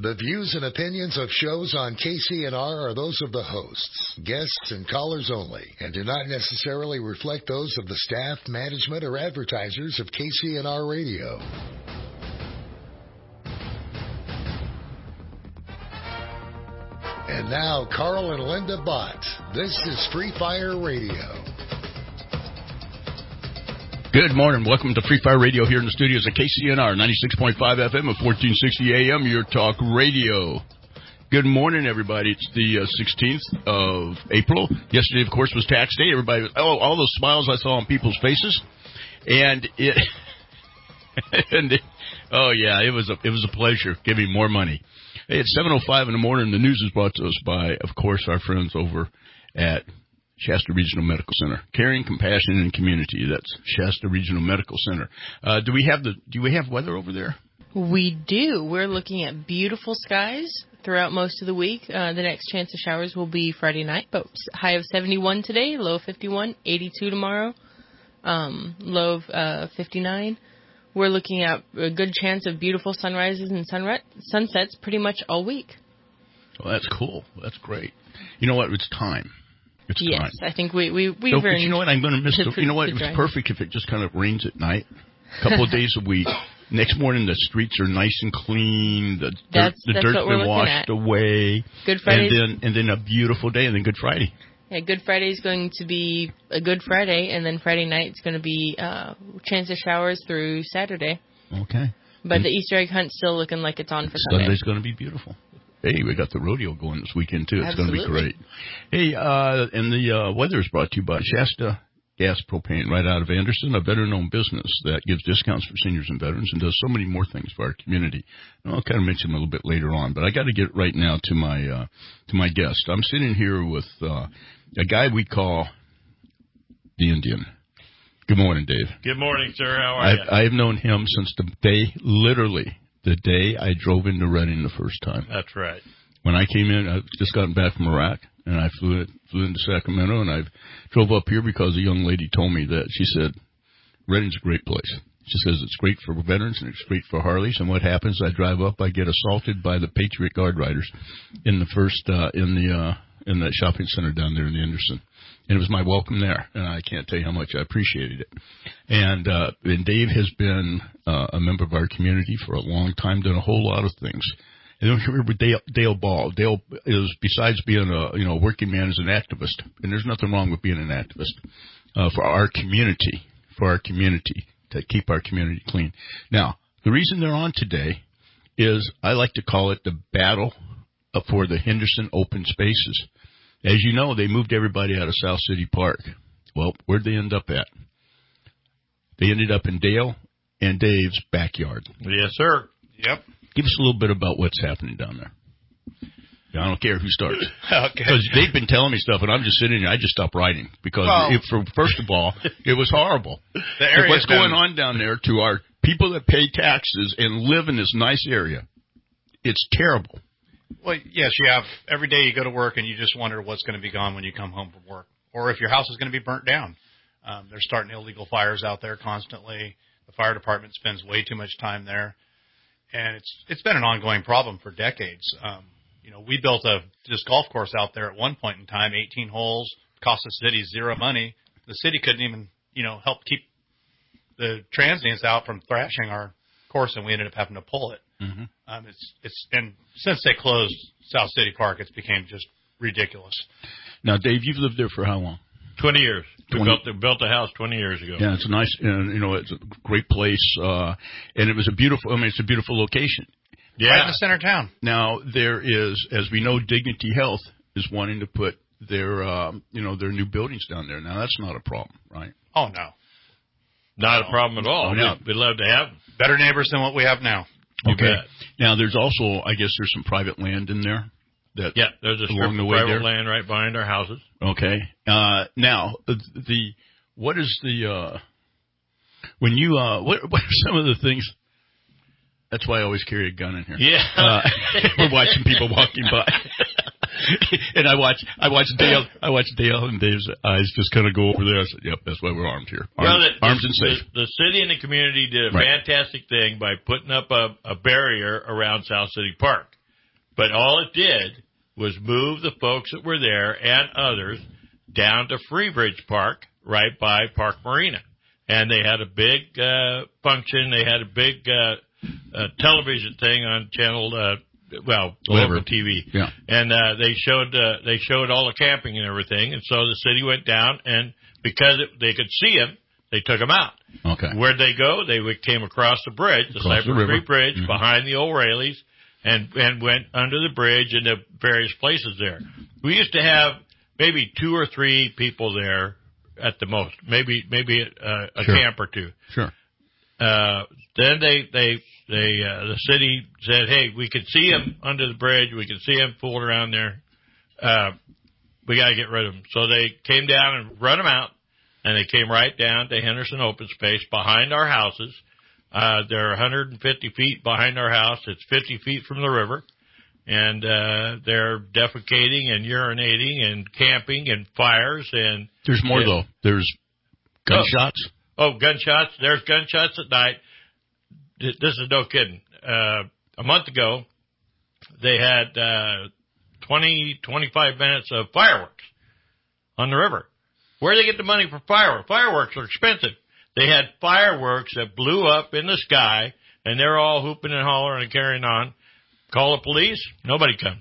The views and opinions of shows on KCNR are those of the hosts, guests, and callers only, and do not necessarily reflect those of the staff, management, or advertisers of KCNR Radio. And now, Carl and Linda Bott. This is Free Fire Radio. Good morning. Welcome to Free Fire Radio here in the studios at KCNR 96.5 FM of 1460 AM, your talk radio. Good morning, everybody. It's the 16th of April. Yesterday, of course, was tax day. Everybody was, all those smiles I saw on people's faces. And it, it was a pleasure giving more money. Hey, it's 7:05 in the morning. The news is brought to us by, of course, our friends over at Shasta Regional Medical Center. Caring, compassion, and community. That's Shasta Regional Medical Center. Do we have weather over there? We do. We're looking at beautiful skies throughout most of the week. The next chance of showers will be Friday night, but high of 71 today, low of 51, 82 tomorrow, low of 59. We're looking at a good chance of beautiful sunrises and sunsets pretty much all week. Well, that's cool. That's great. You know what? It's time. It's yes, time. I think we've but you know what? I'm going to miss you know what? It's perfect if it just kind of rains at night, a couple of days a week. Next morning, the streets are nice and clean. The dirt's been washed away. Good Friday. And then a beautiful day, and then Good Friday. Yeah, Good Friday is going to be a Good Friday, and then Friday night is going to be chance of showers through Saturday. Okay. But the Easter egg hunt's still looking like it's on for Sunday. Sunday's going to be beautiful. Hey, we got the rodeo going this weekend, too. It's Absolutely. going to be great. Hey, and the weather is brought to you by Shasta Gas Propane right out of Anderson, a veteran-owned business that gives discounts for seniors and veterans and does so many more things for our community. And I'll kind of mention them a little bit later on, but I got to get right now to my guest. I'm sitting here with a guy we call the Indian. Good morning, Dave. Good morning, sir. How are you? I've known him since the day I drove into Redding the first time. That's right. When I came in, I just gotten back from Iraq, and I flew into Sacramento, and I drove up here because a young lady told me that. She said, Redding's a great place. She says it's great for veterans and it's great for Harleys. And what happens? I drive up, I get assaulted by the Patriot Guard riders in the first in that shopping center down there in the Anderson. And it was my welcome there, and I can't tell you how much I appreciated it. And Dave has been a member of our community for a long time, done a whole lot of things. And then remember Dale Ball. Dale is, besides being a working man, is an activist, and there's nothing wrong with being an activist for our community, to keep our community clean. Now, the reason they're on today is I like to call it the battle for the Henderson open spaces. As you know, they moved everybody out of South City Park. Well, where'd they end up at? They ended up in Dale and Dave's backyard. Yes, sir. Yep. Give us a little bit about what's happening down there. I don't care who starts. Okay. Because they've been telling me stuff, and I'm just sitting here. I just stopped writing. Because, first of all, it was horrible. What's going on down there to our people that pay taxes and live in this nice area? It's terrible. Well, yes, you have every day you go to work and you just wonder what's going to be gone when you come home from work, or if your house is going to be burnt down. They're starting illegal fires out there constantly. The fire department spends way too much time there, and it's been an ongoing problem for decades. We built this golf course out there at one point in time, 18 holes, cost the city zero money. The city couldn't even help keep the transients out from thrashing our course, and we ended up having to pull it. Mm-hmm. And since they closed South City Park, it's became just ridiculous. Now, Dave, you've lived there for how long? 20 years. We built the house 20 years ago. Yeah, it's a nice, it's a great place, and it was it's a beautiful location. Yeah. Right in the center of town. Now, there is, as we know, Dignity Health is wanting to put their new buildings down there. Now, that's not a problem, right? Oh, no. Not a problem at all. Oh, no. We'd love to have better neighbors than what we have now. Okay. Now, there's also, I guess, there's some private land in there. There's a strip of private land right behind our houses. Okay. Now, what is the when you what are some of the things? That's why I always carry a gun in here. Yeah. We're watching people walking by. And I watch Dale and Dave's eyes just kind of go over there. I said, "Yep, that's why we're armed here. Armed and safe." The city and the community did a fantastic thing by putting up a barrier around South City Park. But all it did was move the folks that were there and others down to Freebridge Park, right by Park Marina. And they had a big function. They had a big television thing on channel, local TV. Yeah. And they showed all the camping and everything. And so the city went down, and because they could see them, they took them out. Okay. Where'd they go? They came across the bridge, the Cypress Creek Bridge, mm-hmm. behind the old Rayleighs, and went under the bridge into various places there. We used to have maybe 2 or 3 people there at the most, maybe a sure. camp or 2. Sure. Then the city said, hey, we can see them under the bridge. We can see them fooling around there. We got to get rid of them. So they came down and run them out, and they came right down to Henderson Open Space behind our houses. They're 150 feet behind our house. It's 50 feet from the river. And they're defecating and urinating and camping and fires. And there's more, though. There's gunshots. Gunshots. There's gunshots at night. This is no kidding. A month ago, they had 25 minutes of fireworks on the river. Where do they get the money for fireworks? Fireworks are expensive. They had fireworks that blew up in the sky, and they're all hooping and hollering and carrying on. Call the police, nobody comes.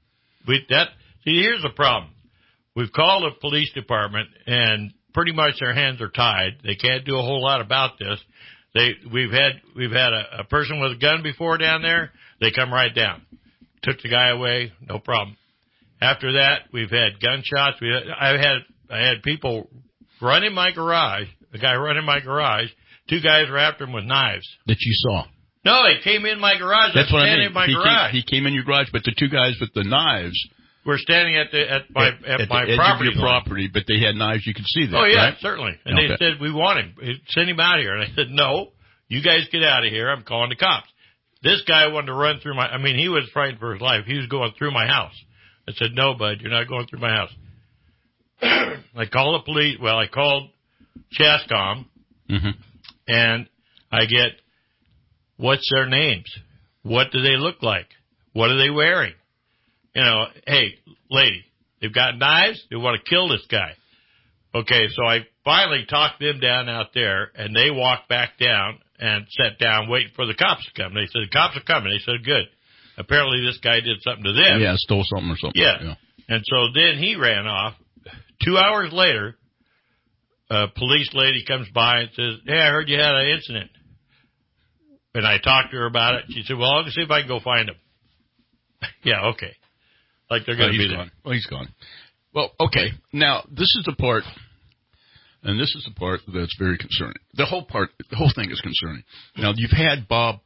Here's the problem. We've called the police department, and pretty much their hands are tied. They can't do a whole lot about this. We've had a person with a gun before down there. They come right down. Took the guy away, no problem. After that, we've had gunshots. I had people run in my garage. A guy run in my garage. 2 guys were after him with knives. That you saw? No, they came in my garage. That's what I mean. In my garage. He came in your garage, but the 2 guys with the knives were standing at my edge property. Of your property, but they had knives. You could see that. Oh yeah, right? Certainly. And they said, we want him. Send him out here. And I said, no, you guys get out of here. I'm calling the cops. This guy wanted to run through he was frightened for his life. He was going through my house. I said, no, bud, you're not going through my house. I called the police. Well, I called Chascom, mm-hmm. and I get, what's their names? What do they look like? What are they wearing? Hey, lady, they've got knives. They want to kill this guy. Okay, so I finally talked them down out there, and they walked back down and sat down waiting for the cops to come. They said, the cops are coming. They said, good. Apparently this guy did something to them. Yeah, stole something or something. Yeah. And so then he ran off. 2 hours later, a police lady comes by and says, hey, I heard you had an incident. And I talked to her about it. She said, well, I'll see if I can go find him. Yeah, okay. Like they're going to be there. Well, he's gone. Well, okay. Now, this is the part, and this is the part that's very concerning. The whole thing is concerning. Now, you've had Bob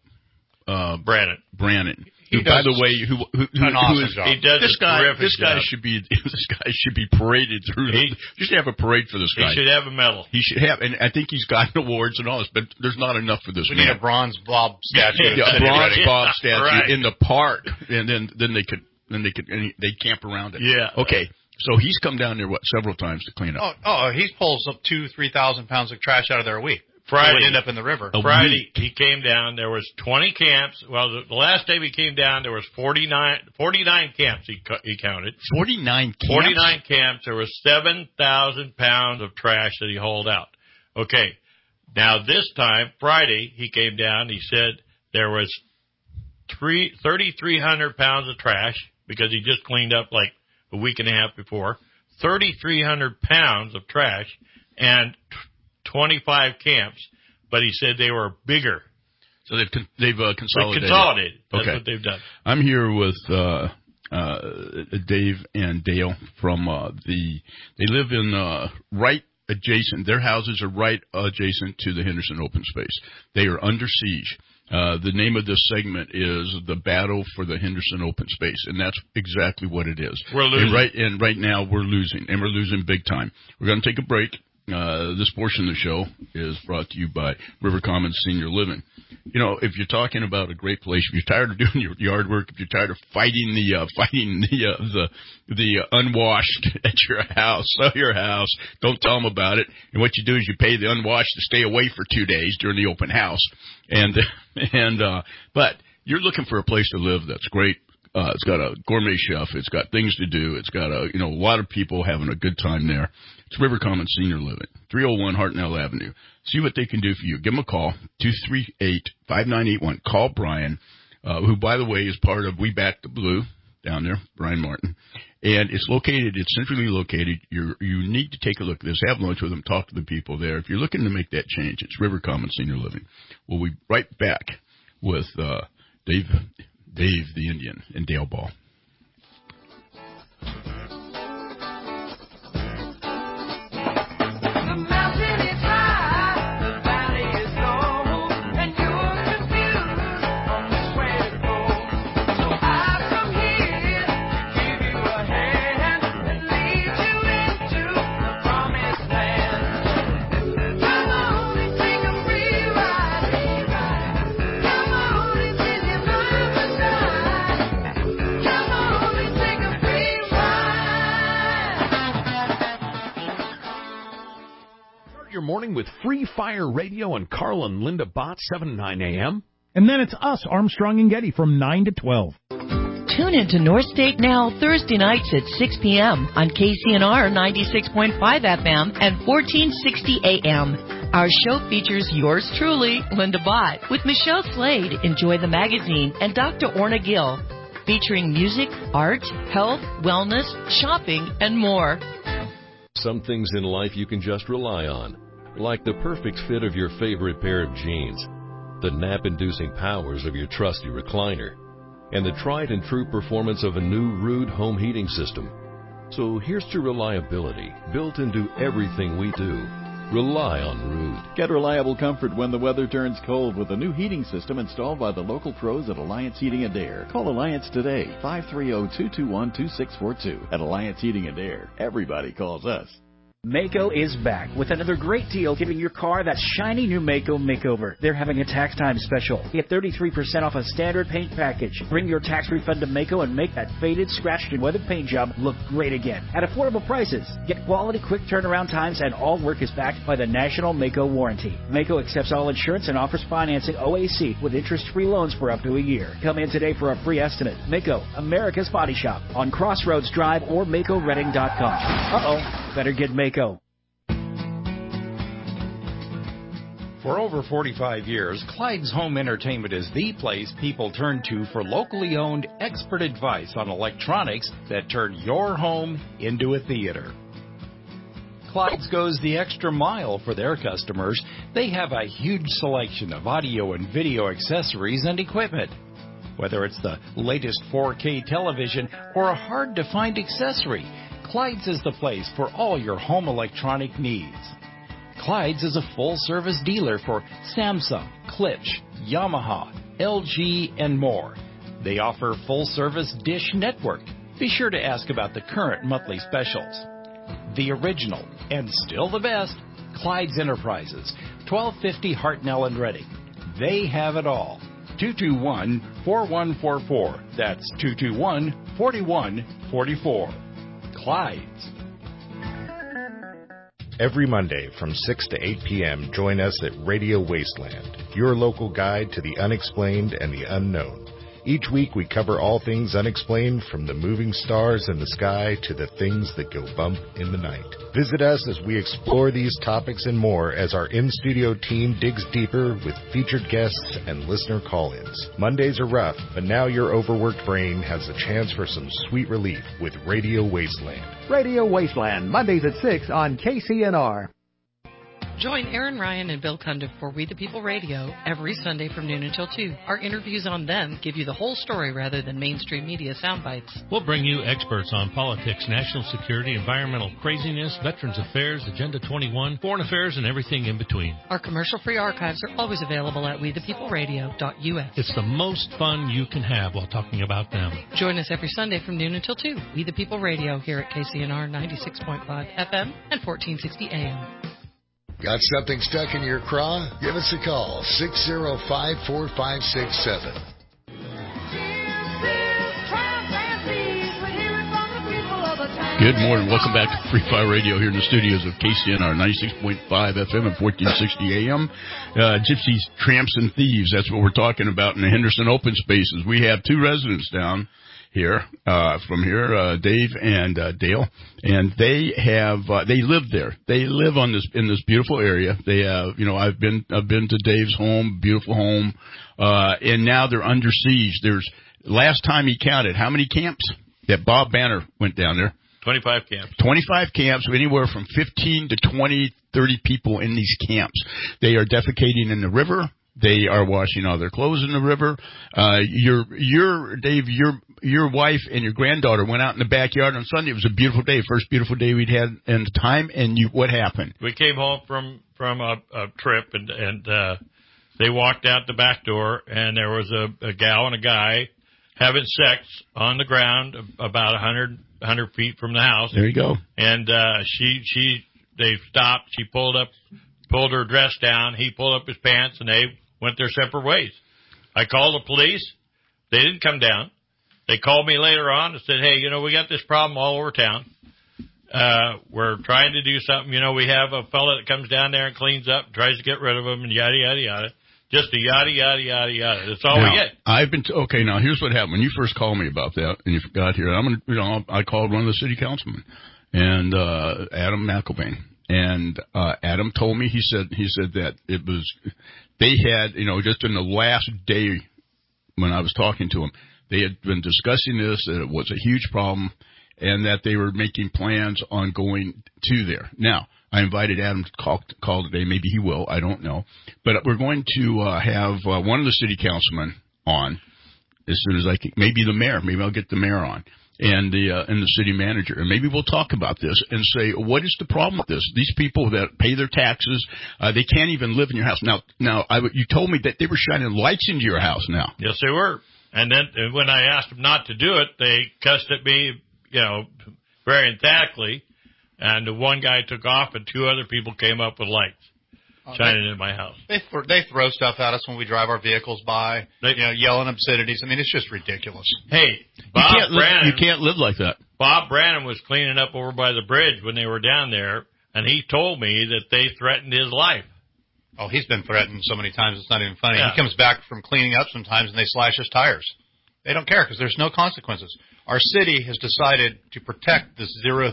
Brannon. Who, by the way, who awesome job. He does this guy should be paraded through. You should have a parade for this guy. He should have a medal. He should have, and I think he's gotten awards and all this, but there's not enough for this. We need a bronze Bob statue. A bronze Bob statue in the park, and then they camp around it. Yeah. Okay. So he's come down there several times to clean up. He pulls up 2,000-3,000 pounds of trash out of there a week. Friday, would end up in the river. Friday, he came down. There was 20 camps. Well, the last day he came down, there was 49 camps he counted. 49 camps? 49 camps. There was 7,000 pounds of trash that he hauled out. Okay. Now, this time, Friday, he came down. He said there was 3,300 pounds of trash because he just cleaned up like a week and a half before. 3,300 pounds of trash and 25 camps, but he said they were bigger. So they've consolidated. That's what they've done. I'm here with Dave and Dale from they live in right adjacent. Their houses are right adjacent to the Henderson Open Space. They are under siege. The name of this segment is The Battle for the Henderson Open Space, and that's exactly what it is. We're losing. And right now we're losing, and we're losing big time. We're going to take a break. This portion of the show is brought to you by River Commons Senior Living. If you're talking about a great place, if you're tired of doing your yard work, if you're tired of fighting the unwashed at your house, sell your house, don't tell them about it. And what you do is you pay the unwashed to stay away for 2 days during the open house. But you're looking for a place to live that's great. It's got a gourmet chef. It's got things to do. It's got a lot of people having a good time there. It's River Commons Senior Living, 301 Hartnell Avenue. See what they can do for you. Give them a call, 238-5981. Call Brian, who, by the way, is part of We Back the Blue down there, Brian Martin. And it's centrally located. You need to take a look at this. Have lunch with them. Talk to the people there. If you're looking to make that change, it's River Commons Senior Living. We'll be right back with Dave the Indian and Dale Ball. Morning with Free Fire Radio and Carl and Linda Bott, 7 to 9 a.m. And then it's us, Armstrong and Getty, from 9 to 12. Tune into North State Now Thursday nights at 6 p.m. on KCNR 96.5 FM and 1460 a.m. Our show features yours truly, Linda Bott, with Michelle Slade, Enjoy the Magazine, and Dr. Orna Gill, featuring music, art, health, wellness, shopping, and more. Some things in life you can just rely on, like the perfect fit of your favorite pair of jeans, the nap-inducing powers of your trusty recliner, and the tried and true performance of a new Ruud home heating system. So here's to reliability built into everything we do. Rely on Ruud. Get reliable comfort when the weather turns cold with a new heating system installed by the local pros at Alliance Heating and Air. Call Alliance today, 530-221-2642. At Alliance Heating and Air, everybody calls us. Maaco is back with another great deal, giving your car that shiny new Maaco makeover. They're having a tax time special. Get 33% off a standard paint package. Bring your tax refund to Maaco and make that faded, scratched, and weathered paint job look great again. At affordable prices, get quality, quick turnaround times, and all work is backed by the National Maaco Warranty. Maaco accepts all insurance and offers financing OAC with interest-free loans for up to a year. Come in today for a free estimate. Maaco, America's Body Shop, on Crossroads Drive or MaacoRedding.com. Better get Maaco. For over 45 years, Clyde's Home Entertainment is the place people turn to for locally owned expert advice on electronics that turn your home into a theater. Clyde's goes the extra mile for their customers. They have a huge selection of audio and video accessories and equipment. Whether it's the latest 4K television or a hard-to-find accessory, Clyde's is the place for all your home electronic needs. Clyde's is a full-service dealer for Samsung, Klipsch, Yamaha, LG, and more. They offer full-service Dish Network. Be sure to ask about the current monthly specials. The original, and still the best, Clyde's Enterprises, 1250 Hartnell and Redding. They have it all. 221-4144. That's 221-4144. Clyde's. Every Monday from 6 to 8 p.m., join us at Radio Wasteland, your local guide to the unexplained and the unknown. Each week we cover all things unexplained, from the moving stars in the sky to the things that go bump in the night. Visit us as we explore these topics and more as our in-studio team digs deeper with featured guests and listener call-ins. Mondays are rough, but now your overworked brain has a chance for some sweet relief with Radio Wasteland. Radio Wasteland, Mondays at 6 on KCNR. Join Aaron Ryan and Bill Cundiff for We the People Radio every Sunday from noon until 2. Our interviews on them give you the whole story rather than mainstream media sound bites. We'll bring you experts on politics, national security, environmental craziness, Veterans Affairs, Agenda 21, foreign affairs, and everything in between. Our commercial-free archives are always available at wethepeopleradio.us. It's the most fun you can have while talking about them. Join us every Sunday from noon until 2. We the People Radio here at KCNR 96.5 FM and 1460 AM. Got something stuck in your craw? Give us a call, 605-4567. Good morning. Welcome back to Free Fire Radio here in the studios of KCNR 96.5 FM and 1460 AM. Gypsies, Tramps, and Thieves. That's what we're talking about in the Henderson Open Spaces. We have two residents down here, from here, Dave and Dale, and they live there. They live in this beautiful area. They have, I've been to Dave's home, beautiful home, and now they're under siege. Last time he counted, how many camps that Bob Banner went down there? 25 camps. 25 camps, anywhere from 15 to 20, 30 people in these camps. They are defecating in the river. They are washing all their clothes in the river. Dave, your wife and your granddaughter went out in the backyard on Sunday. It was a beautiful day, first beautiful day we'd had in time. And what happened? We came home from a trip, and they walked out the back door, and there was a gal and a guy having sex on the ground about 100 feet from the house. There you go. And they stopped. She pulled her dress down. He pulled up his pants, and they went their separate ways. I called the police. They didn't come down. They called me later on and said, hey, we got this problem all over town. We're trying to do something. We have a fella that comes down there and cleans up, tries to get rid of them, and yada, yada, yada. Just a yada, yada, yada, yada. That's all we get. Okay, now here's what happened. When you first called me about that and you got here, I called one of the city councilmen, and Adam McElvain. And Adam told me, he said that they had, just in the last day when I was talking to him, they had been discussing this, that it was a huge problem, and that they were making plans on going to there. Now, I invited Adam to call today. Maybe he will. I don't know. But we're going to have one of the city councilmen on as soon as I can. Maybe the mayor. Maybe I'll get the mayor on. And the city manager, and maybe we'll talk about this and say, what is the problem with this? These people that pay their taxes, they can't even live in your house. Now, you told me that they were shining lights into your house now. Yes, they were. And then when I asked them not to do it, they cussed at me, very emphatically. And the one guy took off, and two other people came up with lights shining in my house. They throw stuff at us when we drive our vehicles by, yelling obscenities. I mean, it's just ridiculous. Hey, Bob Brannon. You can't live like that. Bob Brannon was cleaning up over by the bridge when they were down there, and he told me that they threatened his life. Oh, he's been threatened so many times it's not even funny. Yeah. He comes back from cleaning up sometimes, and they slash his tires. They don't care because there's no consequences. Our city has decided to protect this 0.3%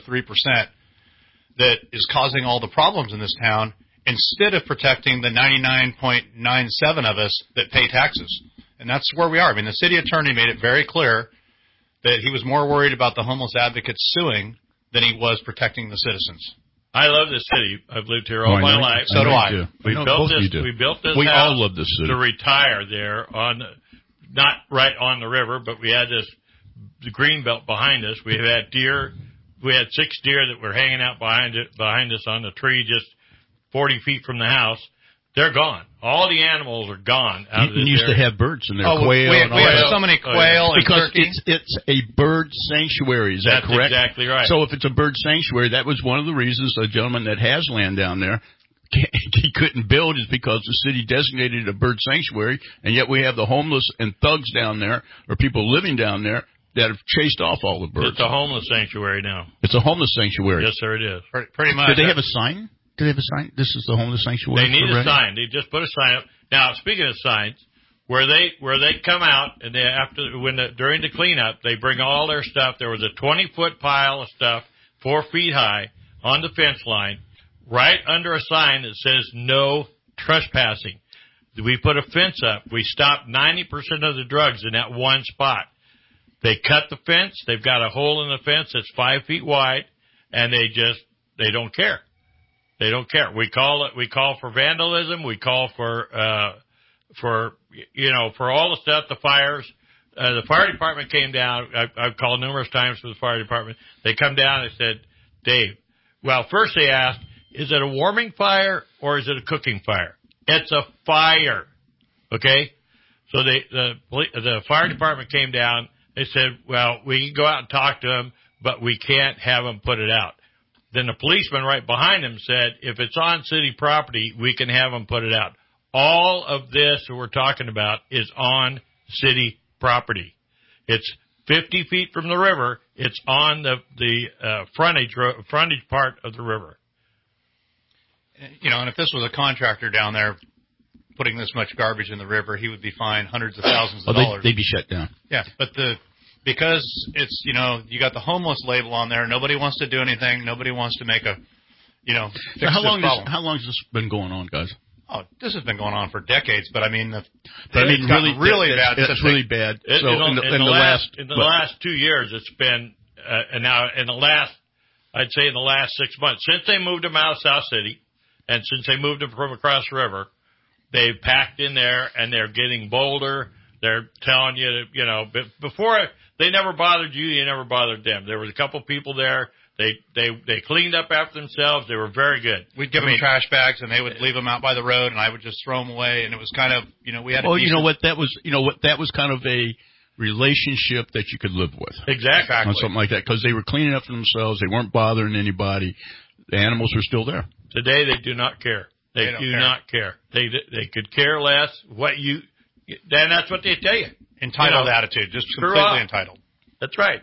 that is causing all the problems in this town, instead of protecting the 99.97 of us that pay taxes. And that's where we are. I mean, the city attorney made it very clear that he was more worried about the homeless advocates suing than he was protecting the citizens. I love this city. I've lived here all my life. So do I. We built this we house all love this city. to retire there not right on the river, but we had the green belt behind us. We had deer. We had 6 deer that were hanging out behind us on the tree just 40 feet from the house. They're gone. All the animals are gone out of this area. You used to have birds in there, quail. We have so many quail and because turkey. it's a bird sanctuary. Is that correct? That's exactly right. So if it's a bird sanctuary, that was one of the reasons a gentleman that has land down there, he couldn't build, is because the city designated it a bird sanctuary, and yet we have the homeless and thugs down there, or people living down there, that have chased off all the birds. It's a homeless sanctuary now. It's a homeless sanctuary. Yes, sir, it is. Pretty much. Do they have a sign? Do they have a sign? This is the homeless sanctuary. They need a sign. They just put a sign up. Now, speaking of signs, where they come out and during the cleanup, they bring all their stuff. There was a 20-foot pile of stuff, 4 feet high, on the fence line, right under a sign that says no trespassing. We put a fence up. We stopped 90% of the drugs in that one spot. They cut the fence. They've got a hole in the fence that's 5 feet wide, and they don't care. They don't care. We call for vandalism. We call for all the stuff, the fires. The fire department came down. I've called numerous times for the fire department. They come down and said, Dave, well, first they asked, is it a warming fire or is it a cooking fire? It's a fire. Okay? So the fire department came down. They said, well, we can go out and talk to them, but we can't have them put it out. Then the policeman right behind him said, if it's on city property, we can have them put it out. All of this that we're talking about is on city property. It's 50 feet from the river. It's on the frontage part of the river. And if this was a contractor down there putting this much garbage in the river, he would be fined hundreds of thousands of dollars. They'd be shut down. Yeah, but the because it's, you got the homeless label on there. Nobody wants to do anything. Nobody wants to make a, fix how this problem. How long has this been going on, guys? Oh, this has been going on for decades, but I mean, really bad. It's really bad. So in the last 2 years, it's been, and now in the last 6 months, since they moved them out of South City, and since they moved them from across the river, they've packed in there, and they're getting bolder. They're telling you, before they never bothered you never bothered them. There was a couple people there. They cleaned up after themselves. They were very good. We'd give them trash bags, and they would leave them out by the road, and I would just throw them away. And it was kind of, we had. Well, that was kind of a relationship that you could live with. Exactly. On something like that, because they were cleaning up for themselves. They weren't bothering anybody. The animals were still there. Today, they do not care. They do not care. They could care less what you. Then that's what they tell you. Entitled attitude, just completely entitled. That's right.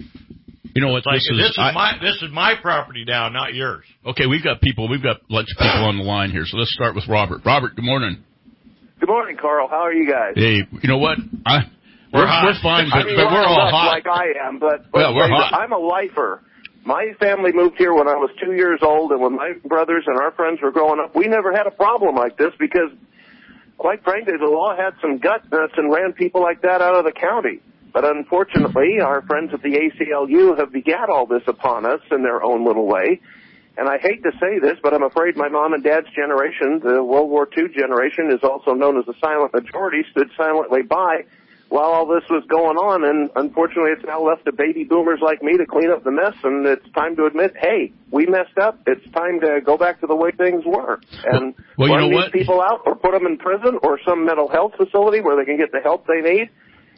You know what? Like, this is my property now, not yours. Okay, we've got lots of people on the line here. So let's start with Robert. Robert, good morning. Good morning, Carl. How are you guys? Hey, you know what? We're fine, but we're all hot. Like I am, but we're hot. I'm a lifer. My family moved here when I was 2 years old, and when my brothers and our friends were growing up, we never had a problem like this because, quite frankly, the law had some gut nuts and ran people like that out of the county. But unfortunately, our friends at the ACLU have begat all this upon us in their own little way. And I hate to say this, but I'm afraid my mom and dad's generation, the World War II generation, is also known as the silent majority, stood silently by while all this was going on. And unfortunately, it's now left to baby boomers like me to clean up the mess. And it's time to admit, hey, we messed up. It's time to go back to the way things were. And run these people out or put them in prison or some mental health facility where they can get the help they need.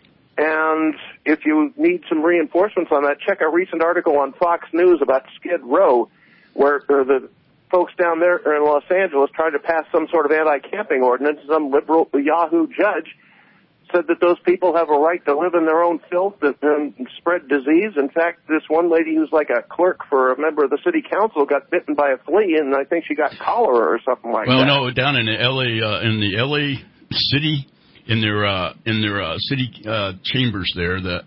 And if you need some reinforcements on that, check a recent article on Fox News about Skid Row, where the folks down there in Los Angeles tried to pass some sort of anti-camping ordinance. Some liberal Yahoo judge said that those people have a right to live in their own filth and spread disease. In fact, this one lady who's like a clerk for a member of the city council got bitten by a flea, and I think she got cholera or something like that. Well, no, down in the LA city. In their city chambers there, the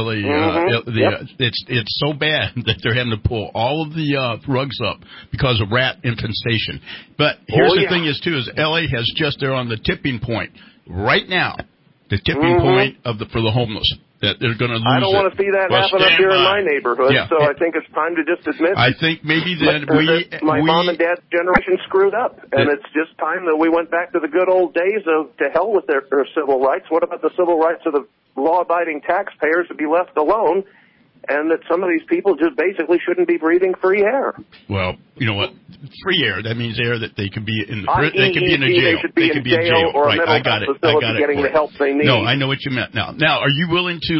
LA, it's so bad that they're having to pull all of the rugs up because of rat infestation. But here's the thing is LA has just they're on the tipping point right now, the tipping point for the homeless. That they're going to lose. I don't want to see that happen up here in my neighborhood, so I think it's time to just admit. I think maybe that my mom and dad's generation screwed up, and it's just time that we went back to the good old days of to hell with their civil rights. What about the civil rights of the law-abiding taxpayers to be left alone, and that some of these people just basically shouldn't be breathing free air? Well, you know what? Free air, that means air that they could be in the they could be in a jail. They could be in jail or a mental health facility getting the help they need. No, I know what you meant. Now, are you willing to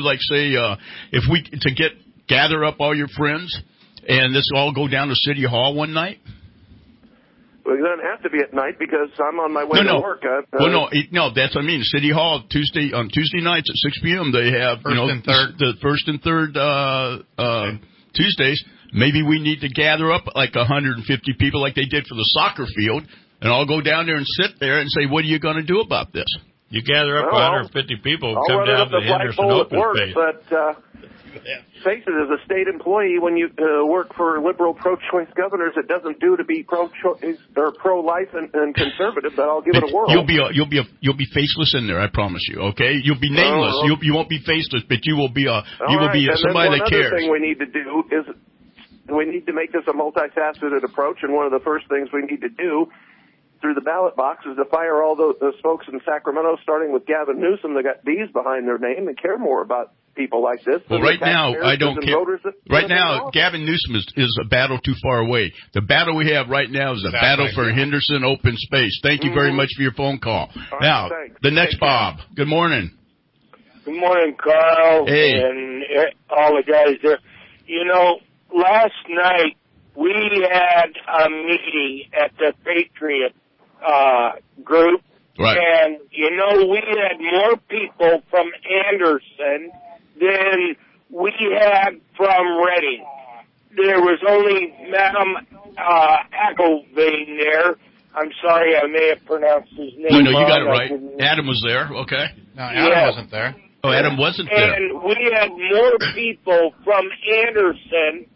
gather up all your friends and this all go down to City Hall one night? Well, it doesn't have to be at night because I'm on my way to work. No, that's what I mean. City Hall on Tuesday nights at 6 p.m. They have the first and third Tuesdays. Maybe we need to gather up like 150 people like they did for the soccer field and all go down there and sit there and say, what are you going to do about this? You gather up 150 people and come down to the Henderson open space. But face it, as a state employee, when you work for liberal pro-choice governors, it doesn't do to be pro-choice or pro-life and conservative. But I'll give it a whirl. You'll be faceless in there. I promise you. Okay, you'll be nameless. You won't be faceless, but you will be somebody that cares. Another thing we need to do is we need to make this a multifaceted approach, and one of the first things we need to do through the ballot box is to fire all those folks in Sacramento, starting with Gavin Newsom, that got D's behind their name and care more about people like this. Well, right now, I don't care. Right now, Gavin Newsom is a battle too far away. The battle we have right now is a battle for Henderson open space. Thank you very much for your phone call. Now, the next Bob. Good morning. Good morning, Carl. Hey. And all the guys there. You know, last night we had a meeting at the Patriot group. Right. And, you know, we had more people from Anderson than we had from Reading. There was only Madam Ackelvane there. I'm sorry, I may have pronounced his name wrong. No, you got it right. Adam was there. Okay. No, Adam wasn't there. Oh, Adam wasn't there. And we had more people from Anderson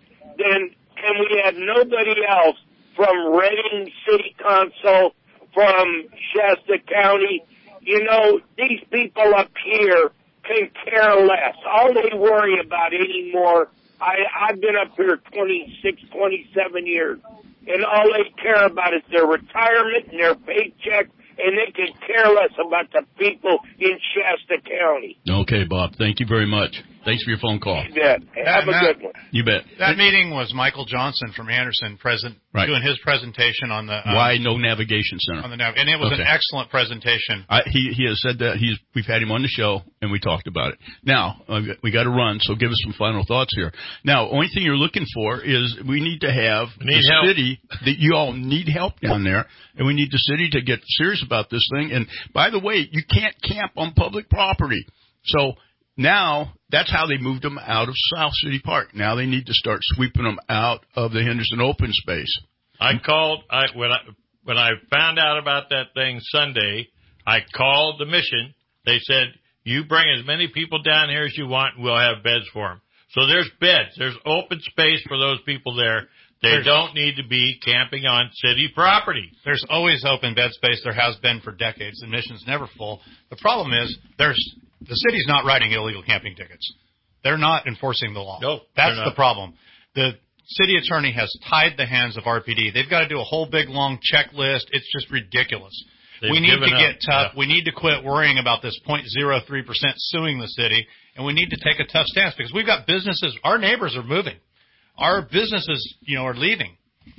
and we had nobody else from Reading City Council, from Shasta County. You know, these people up here can care less. All they worry about anymore, I've been up here 26, 27 years, and all they care about is their retirement and their paycheck, and they can care less about the people in Shasta County. Okay, Bob. Thank you very much. Thanks for your phone call. You bet. Have a good one. You bet. That meeting was Michael Johnson from Anderson doing his presentation on the Why No Navigation Center. On the and it was an excellent presentation. He has said that we've had him on the show and we talked about it. Now we got to run, so give us some final thoughts here. Now, only thing you're looking for is we need to have the city that you all need help down there, and we need the city to get serious about this thing. And by the way, you can't camp on public property, so. Now, that's how they moved them out of South City Park. Now they need to start sweeping them out of the Henderson open space. I called, when I found out about that thing Sunday, I called the mission. They said, you bring as many people down here as you want, and we'll have beds for them. So there's beds. There's open space for those people there. They don't need to be camping on city property. There's always open bed space. There has been for decades. The mission's never full. The problem is the city's not writing illegal camping tickets. They're not enforcing the law. No, that's the problem. The city attorney has tied the hands of RPD. They've got to do a whole big long checklist. It's just ridiculous. We need to get tough. Yeah. We need to quit worrying about this 0.03% suing the city, and we need to take a tough stance because we've got businesses. Our neighbors are moving. Our businesses, are leaving.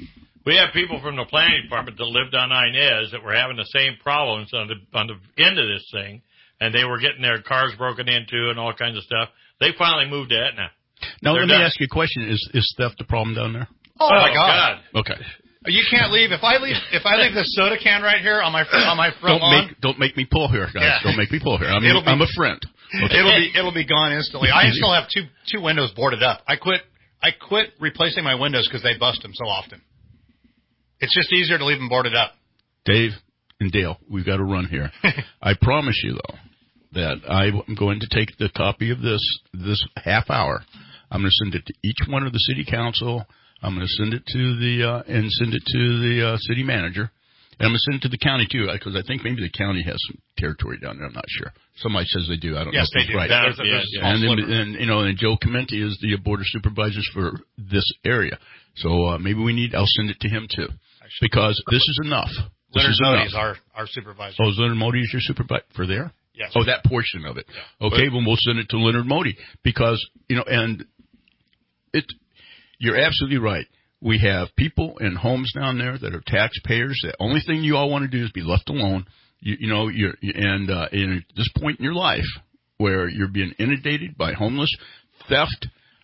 We have people from the planning department that lived on Inez that were having the same problems on the end of this thing. And they were getting their cars broken into and all kinds of stuff. They finally moved to Etna. Now, let me ask you a question. Is theft a problem down there? Oh my God. Okay. You can't leave. If I leave this soda can right here on my front lawn. Don't make me pull here, guys. Yeah. Don't make me pull here. I'm a friend. Okay. It'll be gone instantly. I still have two windows boarded up. I quit replacing my windows because they bust them so often. It's just easier to leave them boarded up. Dave and Dale, we've got to run here. I promise you, though, that I'm going to take the copy of this half hour. I'm going to send it to each one of the city council. I'm going to send it to the city manager, and I'm going to send it to the county too, because I think maybe the county has some territory down there. I'm not sure. Somebody says they do. I don't know if they do. Right. And Joe Clemente is the board of supervisors for this area. So maybe I'll send it to him too, because this is enough. Leonard Modi is our supervisor. Oh, is Leonard Modi your supervisor for there? Yes. Oh, that portion of it. Yeah. Okay, well, we'll send it to Leonard Modi because, and you're absolutely right. We have people in homes down there that are taxpayers. The only thing you all want to do is be left alone. In this point in your life where you're being inundated by homeless, theft,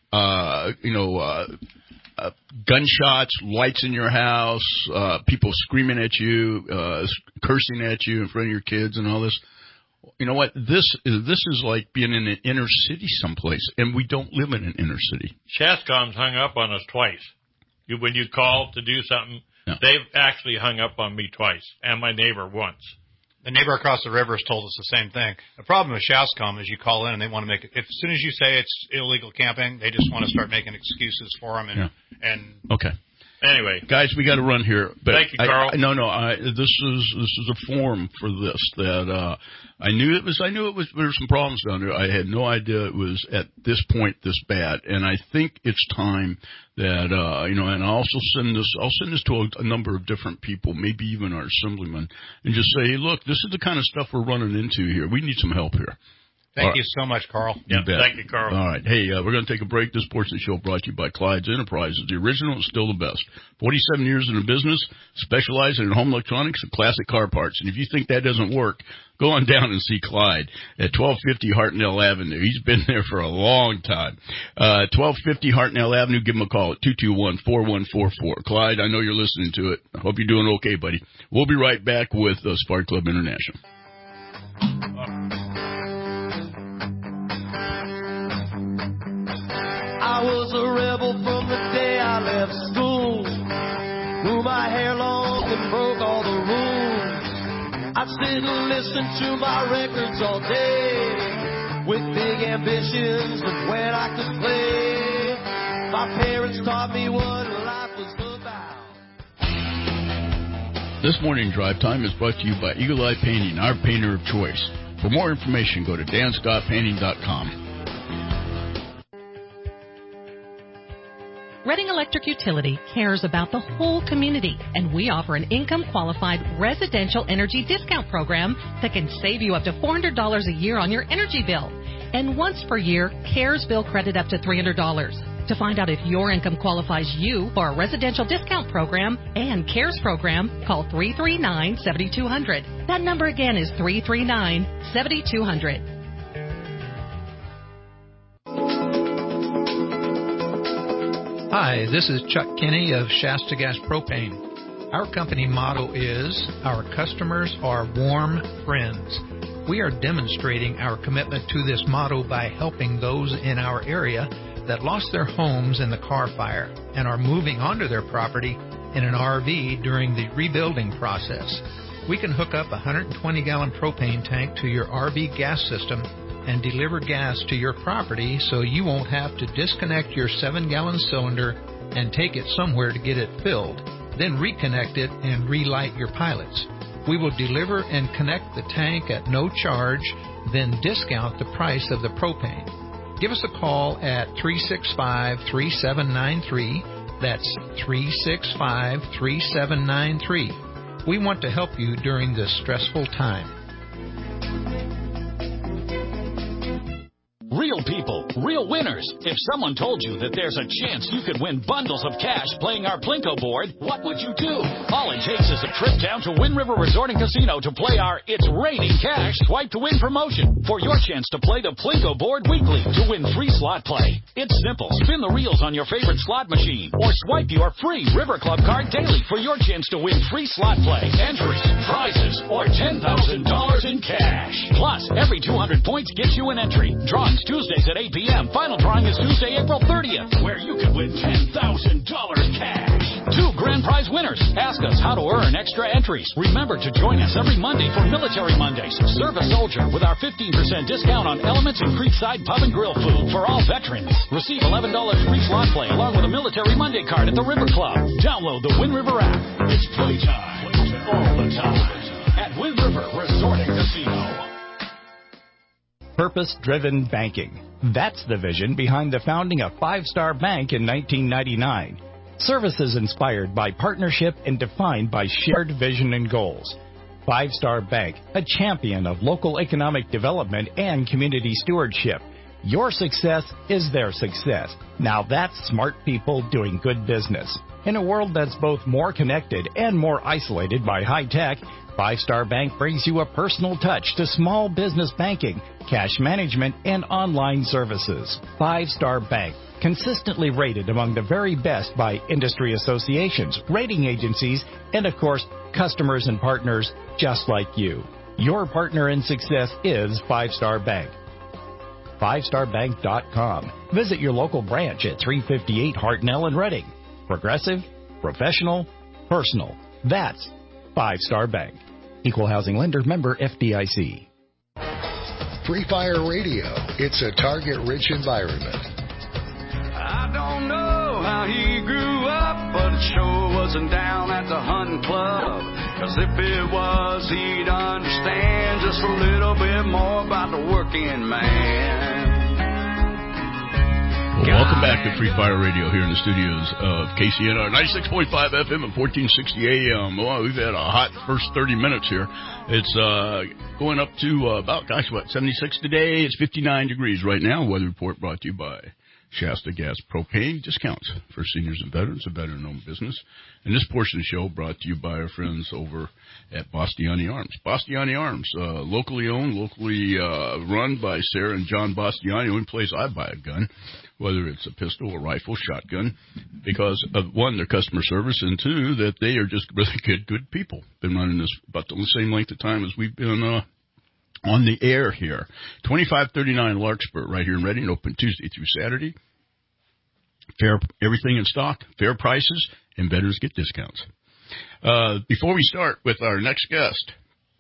gunshots, lights in your house, people screaming at you, cursing at you in front of your kids and all this. You know what? This is like being in an inner city someplace, and we don't live in an inner city. Shascom's hung up on us twice. When you call to do something, they've actually hung up on me twice, and my neighbor once. The neighbor across the river has told us the same thing. The problem with Shascom is you call in and they want to make it. As soon as you say it's illegal camping, they just want to start making excuses for them. Okay. Anyway, guys, we got to run here. But thank you, Carl. This is a form for this that I knew it was. There were some problems down there. I had no idea it was at this point this bad, and I think it's time that and I'll also send this. I'll send this to a number of different people, maybe even our assemblyman, and just say, hey, look, this is the kind of stuff we're running into here. We need some help here. Thank you so much, Carl. Yeah, thank you, Carl. All right. Hey, we're going to take a break. This portion of the show brought to you by Clyde's Enterprises, the original and still the best. 47 years in the business, specializing in home electronics and classic car parts. And if you think that doesn't work, go on down and see Clyde at 1250 Hartnell Avenue. He's been there for a long time. 1250 Hartnell Avenue. Give him a call at 221-4144. Clyde, I know you're listening to it. I hope you're doing okay, buddy. We'll be right back with Spark Club International. I was a rebel from the day I left school. Grew my hair long and broke all the rules. I'd sit and listen to my records all day. with big ambitions of when I could play. My parents taught me what life was about. This morning drive time is brought to you by Eagle Eye Painting, our painter of choice. For more information, go to danscottpainting.com. Reading Electric Utility cares about the whole community, and we offer an income-qualified residential energy discount program that can save you up to $400 a year on your energy bill. And once per year, CARES bill credit up to $300. To find out if your income qualifies you for a residential discount program and CARES program, call 339-7200. That number again is 339-7200. Hi, this is Chuck Kinney of Shasta Gas Propane. Our company motto is, our customers are warm friends. We are demonstrating our commitment to this motto by helping those in our area that lost their homes in the Carr Fire and are moving onto their property in an RV during the rebuilding process. We can hook up a 120-gallon propane tank to your RV gas system and deliver gas to your property so you won't have to disconnect your 7-gallon cylinder and take it somewhere to get it filled, then reconnect it and relight your pilots. We will deliver and connect the tank at no charge, then discount the price of the propane. Give us a call at 365-3793. That's 365-3793. We want to help you during this stressful time. Real people, real winners. If someone told you that there's a chance you could win bundles of cash playing our Plinko board, what would you do? All it takes is a trip down to Wind River Resort and Casino to play our It's Raining Cash Swipe to Win promotion for your chance to play the Plinko board weekly to win free slot play. It's simple. Spin the reels on your favorite slot machine or swipe your free River Club card daily for your chance to win free slot play, entries, prizes, or $10,000 in cash. Plus, every 200 points gets you an entry. Drawings Tuesdays at 8 p.m. Final drawing is Tuesday, April 30th, where you can win $10,000 cash. 2 grand prize winners. Ask us how to earn extra entries. Remember to join us every Monday for Military Mondays. Serve a soldier with our 15% discount on Elements and Creekside Pub and Grill food for all veterans. Receive $11 free slot play along with a Military Monday card at the River Club. Download the Wind River app. It's playtime all the time at Wind River Resort and Casino. Purpose-driven banking. That's the vision behind the founding of Five Star Bank in 1999. Services inspired by partnership and defined by shared vision and goals. Five Star Bank, a champion of local economic development and community stewardship. Your success is their success. Now that's smart people doing good business. In a world that's both more connected and more isolated by high tech, Five Star Bank brings you a personal touch to small business banking, cash management, and online services. Five Star Bank, consistently rated among the very best by industry associations, rating agencies, and of course, customers and partners just like you. Your partner in success is Five Star Bank. FiveStarBank.com. Visit your local branch at 358 Hartnell in Reading. Progressive, professional, personal. That's Five Star Bank. Equal housing lender, member FDIC. Free Fire Radio. It's a target-rich environment. I don't know how he grew up, but it sure wasn't down at the hunting club. 'Cause if it was, he'd understand just a little bit more about the working man. Well, welcome back to Free Fire Radio here in the studios of KCNR 96.5 FM and 1460 AM. Well, we've had a hot first 30 minutes here. It's going up to about, 76 today. It's 59 degrees right now. Weather report brought to you by Shasta Gas Propane. Discounts for seniors and veterans, a veteran-owned business. And this portion of the show brought to you by our friends over at Bastiani Arms. Bastiani Arms, locally owned, locally run by Sarah and John Bastiani. The only place I buy a gun, whether it's a pistol, a rifle, shotgun, because of, one, their customer service, and two, that they are just really good people. Been running this about the same length of time as we've been on the air here. 2539 Larkspur, right here in Reading, open Tuesday through Saturday. Fair, everything in stock, fair prices, and veterans get discounts. Before we start with our next guest,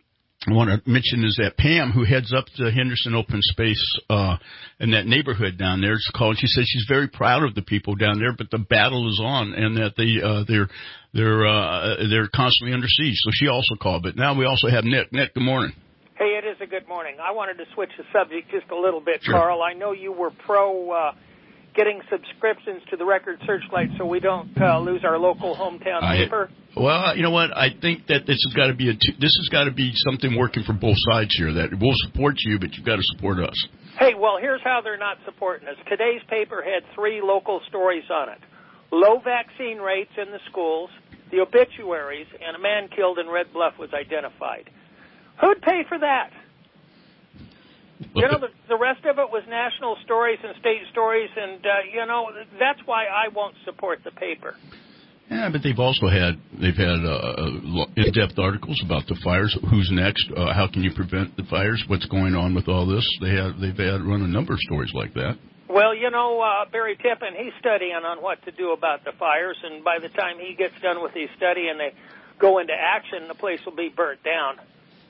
I want to mention is that Pam, who heads up the Henderson Open Space in that neighborhood down there, is calling. She says she's very proud of the people down there, but the battle is on, and that they're constantly under siege. So she also called. But now we also have Nick. Nick, good morning. Hey, it is a good morning. I wanted to switch the subject just a little bit, Sure. Carl. I know you were pro getting subscriptions to the Record Searchlight so we don't lose our local hometown paper. Well, you know what? I think that this has got to be something working for both sides here. That we'll support you, but you've got to support us. Hey, well, here's how they're not supporting us. Today's paper had 3 local stories on it. Low vaccine rates in the schools, the obituaries, and a man killed in Red Bluff was identified. Who'd pay for that? You know, the rest of it was national stories and state stories, and, that's why I won't support the paper. Yeah, but they've had in-depth articles about the fires. Who's next? How can you prevent the fires? What's going on with all this? They've run a number of stories like that. Well, Barry Tippin, he's studying on what to do about the fires, and by the time he gets done with his study and they go into action, the place will be burnt down.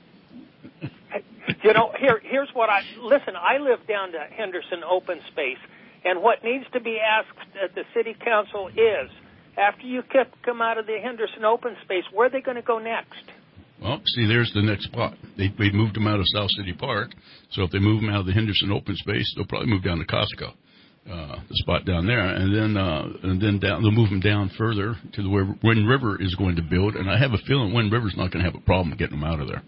Here's what I live down to Henderson Open Space, and what needs to be asked at the city council is, after you come out of the Henderson Open Space, where are they going to go next? Well, see, there's the next spot. They moved them out of South City Park, so if they move them out of the Henderson Open Space, they'll probably move down to Costco, the spot down there, and then down. They'll move them down further to where Wind River is going to build, and I have a feeling Wind River's not going to have a problem getting them out of there.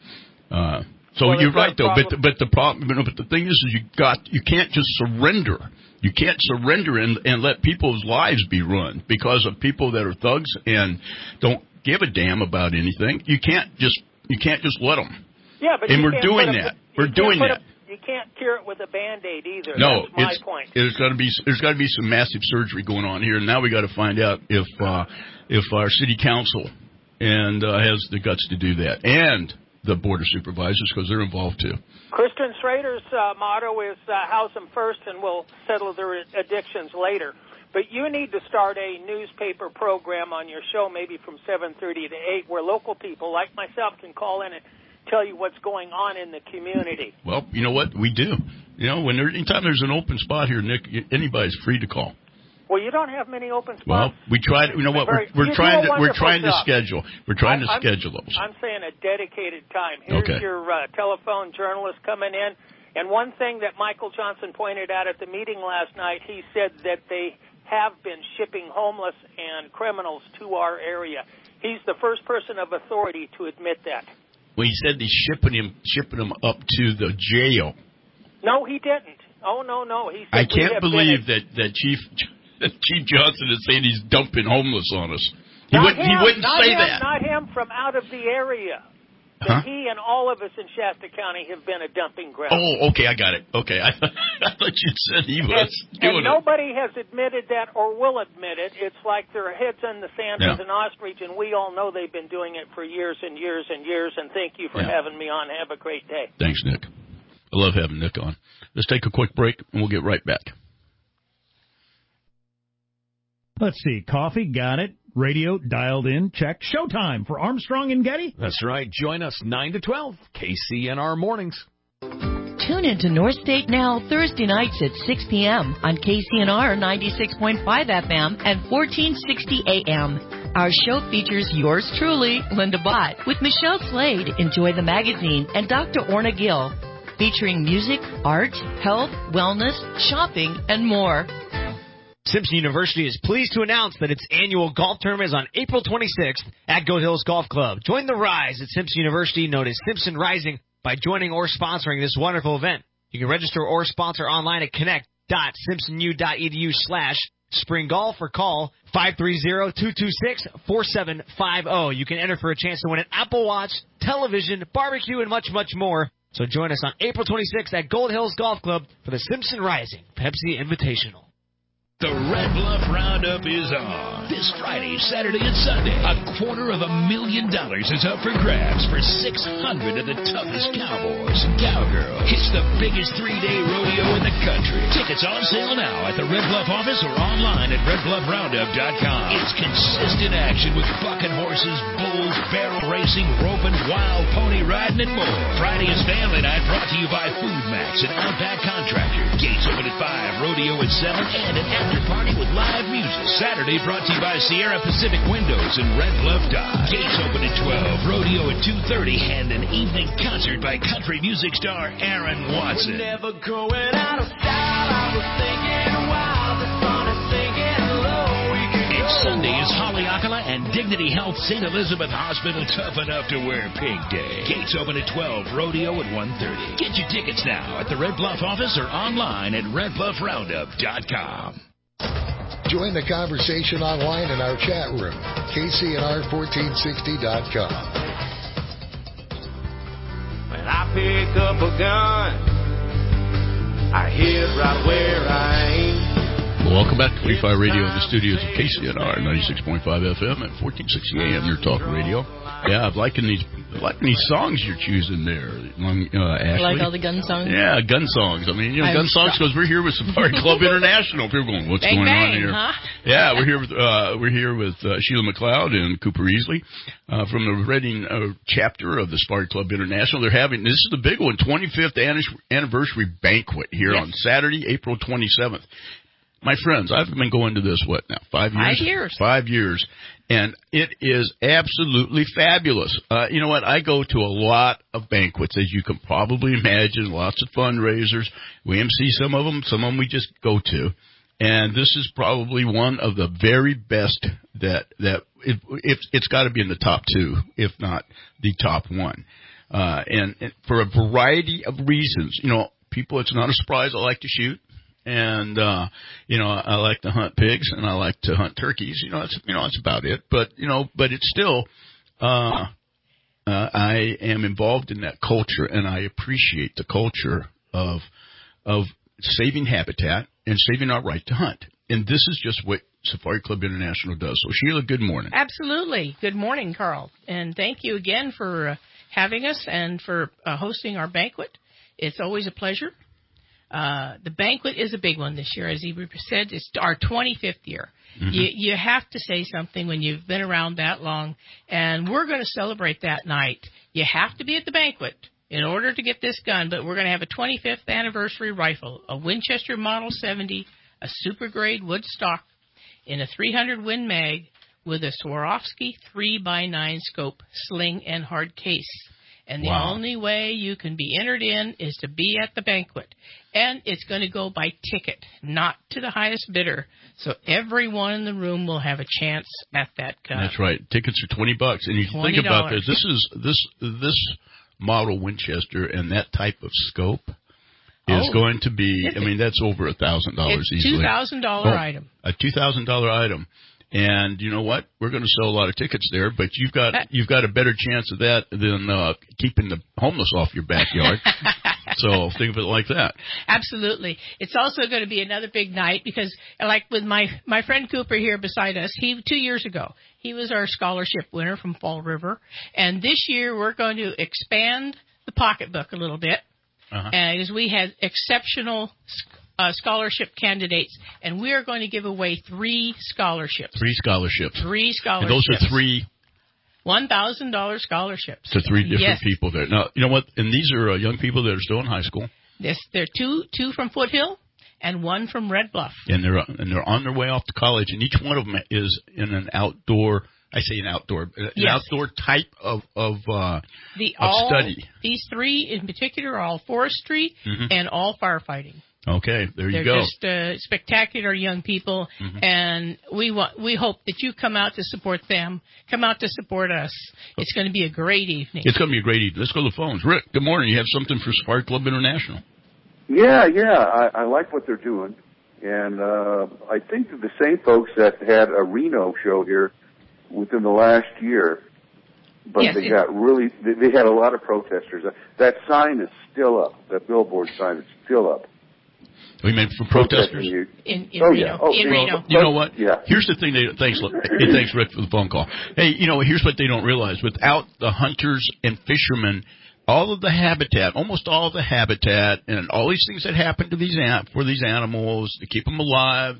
So you're right, though. But the problem, but the thing is you can't just surrender. You can't surrender and let people's lives be ruined because of people that are thugs and don't give a damn about anything. You can't just let them. Yeah, but we're doing that. We're doing that. You can't cure it with a Band-Aid either. No, that's my point. There's got to be some massive surgery going on here, and now we got to find out if our city council has the guts to do that, and the Board of Supervisors, because they're involved too. Kristen Schrader's motto is house them first and we'll settle their addictions later. But you need to start a newspaper program on your show, maybe from 7:30 to 8, where local people like myself can call in and tell you what's going on in the community. Well, you know what? We do. Anytime there's an open spot here, Nick, anybody's free to call. Well, you don't have many open spots. Well, we try. You know what? We're trying to schedule. We're trying to schedule those. I'm saying a dedicated time. Here's your telephone journalist coming in, and one thing that Michael Johnson pointed out at the meeting last night, he said that they have been shipping homeless and criminals to our area. He's the first person of authority to admit that. Well, he said he's shipping them up to the jail. No, he didn't. Oh, no. He said I can't believe that Chief Johnson is saying he's dumping homeless on us. He wouldn't say that. Not him, from out of the area. Huh? He and all of us in Shasta County have been a dumping ground. Oh, okay, I got it. Okay, I thought you said he was doing and nobody has admitted that or will admit it. It's like their heads in the sand as an ostrich, and we all know they've been doing it for years and years and years, and thank you for having me on. Have a great day. Thanks, Nick. I love having Nick on. Let's take a quick break, and we'll get right back. Let's see. Coffee, got it. Radio, dialed in, check. Showtime for Armstrong and Getty. That's right. Join us 9 to 12, KCNR Mornings. Tune into North State Now Thursday nights at 6 p.m. on KCNR 96.5 FM and 1460 AM. Our show features yours truly, Linda Bott, with Michelle Slade, Enjoy the Magazine, and Dr. Orna Gill, featuring music, art, health, wellness, shopping, and more. Simpson University is pleased to announce that its annual golf tournament is on April 26th at Goat Hills Golf Club. Join the rise at Simpson University, known as Simpson Rising, by joining or sponsoring this wonderful event. You can register or sponsor online at connect.simpsonu.edu/springgolf or call 530-226-4750. You can enter for a chance to win an Apple Watch, television, barbecue, and much, much more. So join us on April 26th at Gold Hills Golf Club for the Simpson Rising Pepsi Invitational. The Red Bluff Roundup is on. This Friday, Saturday, and Sunday, $250,000 is up for grabs for 600 of the toughest cowboys and cowgirls. It's the biggest 3-day rodeo in the country. Tickets on sale now at the Red Bluff office or online at redbluffroundup.com. It's consistent action with bucking horses, bulls, barrel racing, roping, wild pony riding, and more. Friday is family night brought to you by Food Max and Outback Contractor. Gates open at 5, rodeo at 7, and an after party with live music. Saturday brought to you by Sierra Pacific Windows and Red Bluff Dodge. Gates open at 12, rodeo at 2:30, and an evening concert by country music star Aaron Watson. We're never going out of style. I was thinking while the sun is sinking low, we could And go. Sunday is Haleakala and Dignity Health St. Elizabeth Hospital tough enough to wear pink day. Gates open at 12, rodeo at 1:30. Get your tickets now at the Red Bluff office or online at redbluffroundup.com. Join the conversation online in our chat room, KCNR1460.com. When I pick up a gun, I hit right where I aim. Well, welcome back to Free Fire Radio in the studios of KCNR 96.5 FM at 1460 AM, your talk radio. Yeah, I'm liking these songs you're choosing there, Ashley. Like all the gun songs? Yeah, gun songs. I mean, gun songs because we're here with Safari Club International. People going, what's going on here? Huh? Yeah, we're here with Sheila McLeod and Cooper Easley from the Reading chapter of the Safari Club International. They're having, this is the big one, 25th anniversary banquet here on Saturday, April 27th. My friends, I've been going to this, 5 years? 5 years. 5 years. And it is absolutely fabulous. You know what? I go to a lot of banquets, as you can probably imagine, lots of fundraisers. We MC some of them we just go to. And this is probably one of the very best it's got to be in the top 2, if not the top 1. And for a variety of reasons. People, it's not a surprise. I like to shoot. And, I like to hunt pigs and I like to hunt turkeys. That's about it. But it's still, I am involved in that culture and I appreciate the culture of saving habitat and saving our right to hunt. And this is just what Safari Club International does. So Sheila, good morning. Absolutely. Good morning, Carl. And thank you again for having us and for hosting our banquet. It's always a pleasure. The banquet is a big one this year. As he said, it's our 25th year. Mm-hmm. You have to say something when you've been around that long, and we're going to celebrate that night. You have to be at the banquet in order to get this gun, but we're going to have a 25th anniversary rifle, a Winchester Model 70, a super grade wood stock in a 300 Win Mag with a Swarovski 3x9 scope, sling, and hard case. And the only way you can be entered in is to be at the banquet. And it's going to go by ticket, not to the highest bidder. So everyone in the room will have a chance at that gun. That's right. Tickets are $20. And you think about this. This model Winchester and that type of scope is going to be, that's over $1,000 easily. It's a $2,000 item. A $2,000 item. And you know what? We're going to sell a lot of tickets there, but you've got a better chance of that than keeping the homeless off your backyard. So think of it like that. Absolutely. It's also going to be another big night because, like with my friend Cooper here beside us, 2 years ago, he was our scholarship winner from Fall River. And this year we're going to expand the pocketbook a little bit. As we had exceptional scholarship candidates, and we are going to give away 3 scholarships. 3 scholarships. 3 scholarships. And those are 3 $1,000 scholarships to 3 different people there. Now, you know what? And these are young people that are still in high school. Yes, there are two from Foothill and 1 from Red Bluff. And they're on their way off to college, and each one of them is in an outdoor. I say an outdoor type of study. These 3 in particular are all forestry and all firefighting. Okay, there you go. They're just spectacular young people, and we hope that you come out to support them, come out to support us. It's going to be a great evening. It's going to be a great evening. Let's go to the phones. Rick, good morning. You have something for Safari Club International? Yeah. I like what they're doing, and I think that the same folks that had a Reno show here within the last year, but they had a lot of protesters. That sign is still up. That billboard sign is still up. We meant for protesters? In Reno. In Reno. You know what? Yeah. Here's the thing. Thanks, Rick, for the phone call. Hey, here's what they don't realize. Without the hunters and fishermen, all of the habitat, almost all of the habitat, and all these things that happen to these animals to keep them alive,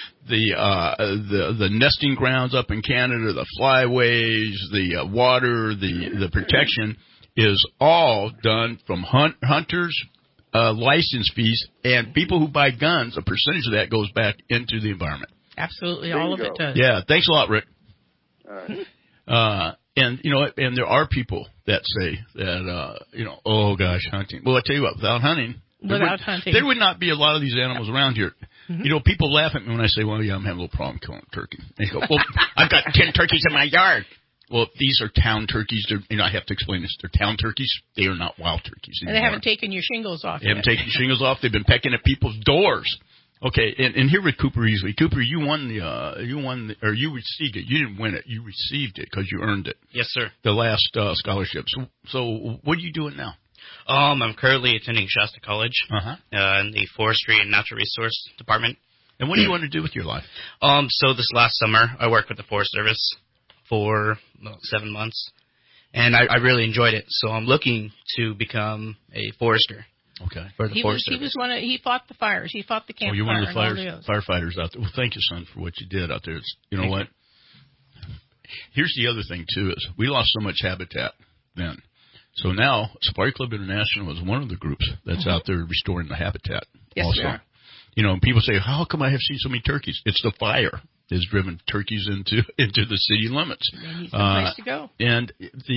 the nesting grounds up in Canada, the flyways, the water, the protection is all done from hunters. License fees, and people who buy guns, a percentage of that goes back into the environment. Absolutely, all of it does. Yeah, thanks a lot, Rick. All right. And there are people that say that, oh gosh, hunting. Well, I tell you what, without hunting, there would not be a lot of these animals around here. Mm-hmm. People laugh at me when I say, well, yeah, I'm having a little problem killing a turkey. They go, well, I've got 10 turkeys in my yard. Well, these are town turkeys. I have to explain this. They're town turkeys. They are not wild turkeys anymore. And they haven't taken your shingles off. They haven't taken the shingles off. They've been pecking at people's doors. Okay, and here with Cooper Easley. Cooper, you received it. You didn't win it. You received it because you earned it. Yes, sir. The last scholarship. So what are you doing now? I'm currently attending Shasta College in the Forestry and Natural Resource Department. And what do you want to do with your life? So this last summer, I worked with the Forest Service for 7 months, and I really enjoyed it. So I'm looking to become a forester. Okay. For the Forest Service. He fought the fires. He fought the campfire. Oh, you're one of the firefighters out there. Well, thank you, son, for what you did out there. You know what? Here's the other thing too: is we lost so much habitat then. So now Safari Club International is one of the groups that's out there restoring the habitat. Yes, also. We are. And people say, "How come I have seen so many turkeys?" It's the fire has driven turkeys into the city limits. They need some place to go. And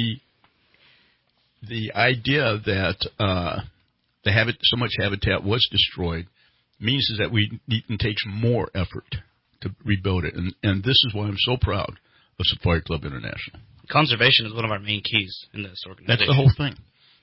the idea that so much habitat was destroyed means is that it takes more effort to rebuild it. And this is why I'm so proud of Safari Club International. Conservation is one of our main keys in this organization. That's the whole thing.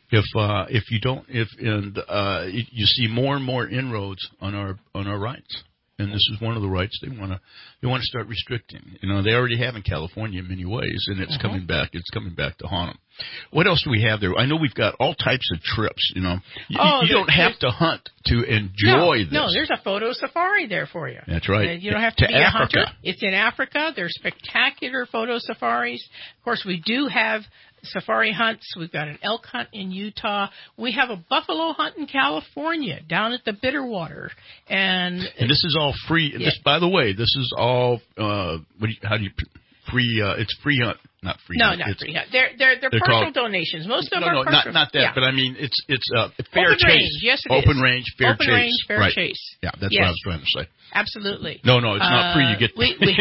You see more and more inroads on our rights. And this is one of the rights they want to start restricting. They already have in California in many ways, and it's coming back. It's coming back to haunt them. What else do we have there? I know we've got all types of trips. You don't have to hunt to enjoy this. No, there's a photo safari there for you. That's right. You don't have to be a hunter. It's in Africa. There's spectacular photo safaris. Of course, we do have safari hunts. We've got an elk hunt in Utah. We have a buffalo hunt in California down at the Bitterwater. And this is all free. Yeah. By the way, this is all free. It's free hunt, not free. No, hunt. not free hunt. They're partial donations. Most of them are partial. Not that. Yeah. But I mean, it's fair open chase. Range. Yes, it open is. range, fair open chase. Range, fair right. chase. Yeah, that's what I was trying to say. Absolutely. No, it's not free. You get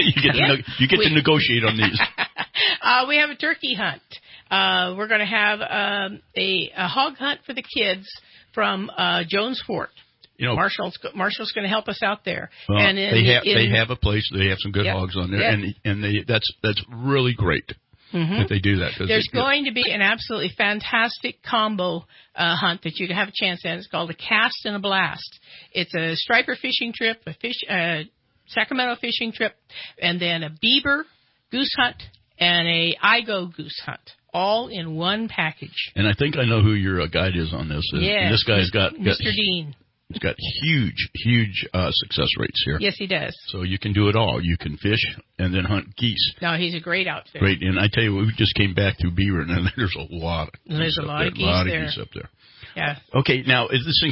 to negotiate on these. We have a turkey hunt. We're going to have a hog hunt for the kids from Jones Fort. Marshall's going to help us out there. Well, and they have a place. They have some good hogs on there, and that's really great that they do that. There's going to be an absolutely fantastic combo hunt that you can have a chance at. It's called a cast and a blast. It's a striper fishing trip, a Sacramento fishing trip, and then a beaver goose hunt and a Igo goose hunt. All in one package. And I think I know who your guide is on this. Yes, and this guy's got Mr. Dean. He's got huge success rates here. Yes, he does. So you can do it all. You can fish and then hunt geese. No, he's a great outfit. Great. And I tell you, we just came back through Beaver, and there's a lot of geese up there. Yeah. Okay, now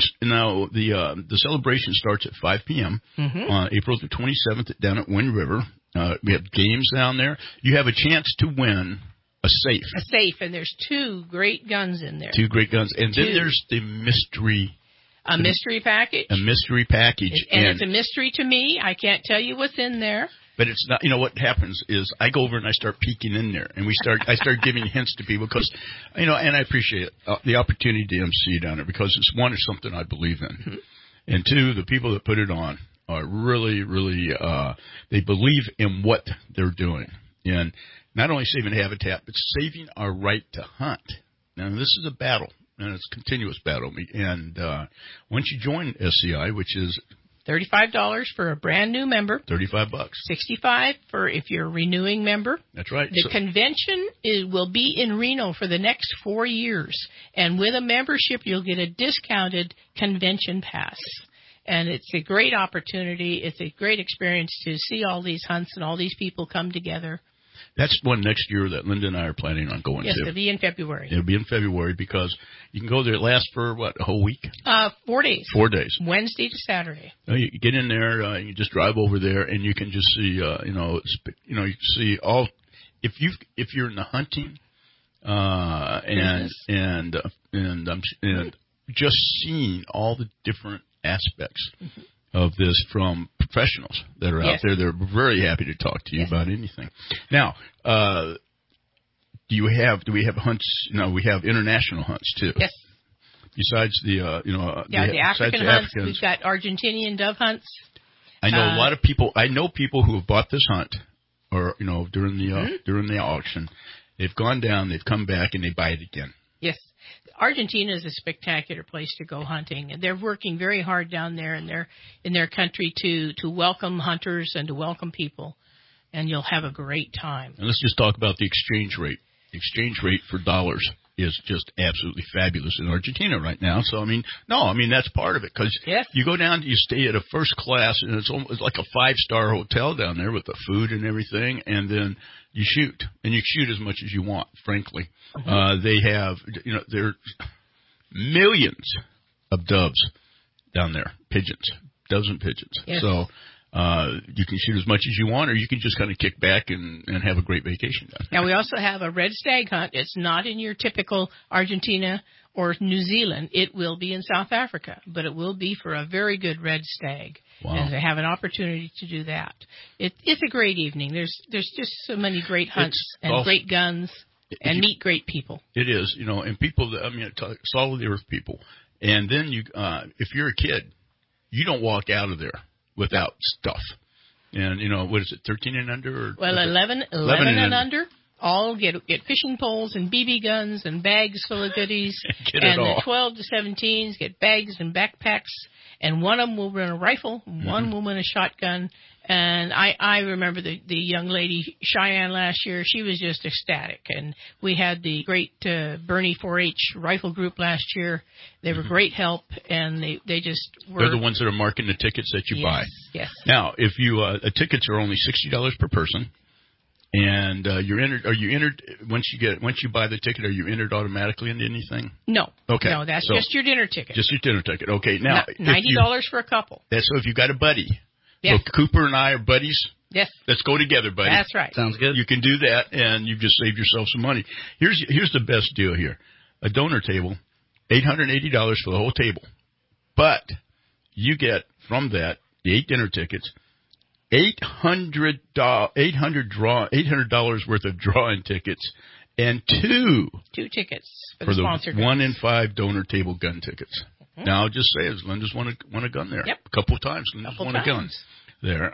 the celebration starts at 5 p.m. On April the 27th down at Wind River. We have games down there. You have a chance to win a safe. A safe, and there's 2 great guns in there. 2 great guns. And then there's the mystery. A mystery package. A mystery package. And it's a mystery to me. I can't tell you what's in there. But it's not, what happens is I go over and I start peeking in there, and I start giving hints to people because, and I appreciate the opportunity to MC down there because it's something I believe in. Mm-hmm. And 2, the people that put it on are really, really, they believe in what they're doing. And not only saving habitat, but saving our right to hunt. Now, this is a battle, and it's a continuous battle. And once you join SCI, which is $35 for a brand new member. $35. $65 for if you're a renewing member. That's right. The convention will be in Reno for the next 4 years. And with a membership, you'll get a discounted convention pass. And it's a great opportunity. It's a great experience to see all these hunts and all these people come together. That's one next year that Linda and I are planning on going to. Yes, it'll be in February. It'll be in February because you can go there. It lasts for, what, a whole week? 4 days. 4 days. Wednesday to Saturday. You get in there, you just drive over there, and you can just see, you can see all. If you're in the hunting, and just seeing all the different aspects of this from professionals that are out there. They're very happy to talk to you about anything. Now, do we have hunts? We have international hunts too. Yes. Besides the African hunts, we've got Argentinian dove hunts. I know a lot of people. I know people who have bought this hunt, or during the auction, they've gone down, they've come back, and they buy it again. Yes. Argentina is a spectacular place to go hunting, and they're working very hard down there in their country to welcome hunters and to welcome people, and you'll have a great time. And let's just talk about the exchange rate. The exchange rate for dollars is just absolutely fabulous in Argentina right now. So, that's part of it, because you go down, you stay at a first class, and it's almost like a 5-star hotel down there with the food and everything, and then you shoot, and you shoot as much as you want, frankly. They have, there are millions of doves down there, doves and pigeons. Yes. So you can shoot as much as you want, or you can just kind of kick back and have a great vacation down there. Now, we also have a red stag hunt. It's not in your typical Argentina or New Zealand. It will be in South Africa, but it will be for a very good red stag. Wow. And they have an opportunity to do that. It's a great evening. There's just so many great hunts and great guns and meet great people. It is, and people, solid earth people. And then if you're a kid, you don't walk out of there without stuff. And, what is it, 13 and under? Well, 11 and under. All get fishing poles and BB guns and bags full of goodies. And the 12 to 17s get bags and backpacks. And one of them will run a rifle, one will run a shotgun. And I remember the young lady, Cheyenne, last year. She was just ecstatic. And we had the great Bernie 4-H rifle group last year. They were great help, and they just were. They're the ones that are marking the tickets that you buy. Yes. Now, if tickets are only $60 per person, and you're entered. Are you entered once you buy the ticket? Are you entered automatically into anything? No. Okay. No, that's just your dinner ticket. Just your dinner ticket. Okay. Now, $90 for a couple. So if you've got a buddy. Yes. So Cooper and I are buddies. Yes. Let's go together, buddy. That's right. Sounds good. You can do that, and you've just saved yourself some money. Here's the best deal here: a donor table, $880 for the whole table, but you get from that the 8 dinner tickets. $800 worth of drawing tickets, and two tickets for the sponsored 1 in 5 donor table gun tickets. Now I'll just say, Linda's won a gun there. Yep. A couple of times. Linda's won a gun there.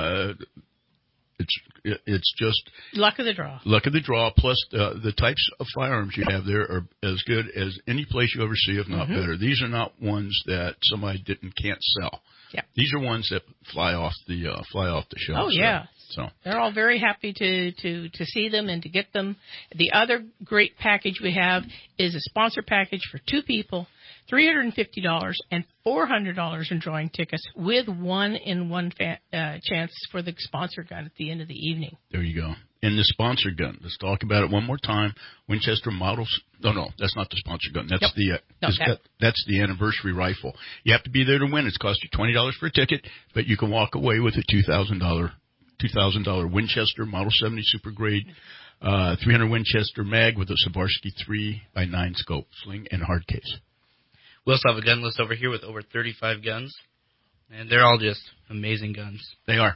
It's just luck of the draw. Luck of the draw. Plus the types of firearms you have there are as good as any place you ever see, if not better. These are not ones that somebody can't sell. Yep. These are ones that fly off the shelf. Oh yeah. So they're all very happy to see them and to get them. The other great package we have is a sponsor package for 2 people, $350 and $400 in drawing tickets with 1-in-1 chance for the sponsor gun at the end of the evening. There you go. And the sponsor gun. Let's talk about it one more time. Winchester models. No, that's not the sponsor gun. That's that's the anniversary rifle. You have to be there to win. It's cost you $20 for a ticket, but you can walk away with a $2,000 Winchester Model 70 Super Grade 300 Winchester mag with a Swarovski 3x9 scope, sling, and hard case. We also have a gun list over here with over 35 guns, and they're all just amazing guns. They are.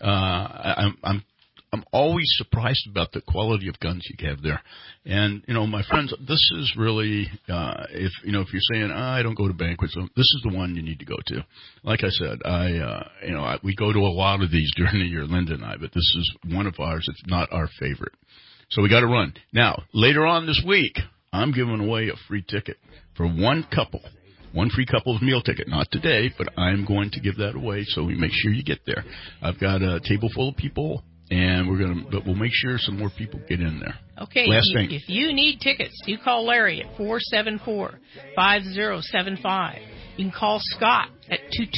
I'm always surprised about the quality of guns you have there. And, my friends, this is really, if you're saying, I don't go to banquets, this is the one you need to go to. Like I said, we go to a lot of these during the year, Linda and I, but this is one of ours. It's not our favorite. So we got to run. Now, later on this week, I'm giving away a free ticket for one couple. One free couple's meal ticket. Not today, but I'm going to give that away, so we make sure you get there. I've got a table full of people. And we'll make sure some more people get in there. Okay. Last thing. If you need tickets, you call Larry at 474-5075. you can call Scott at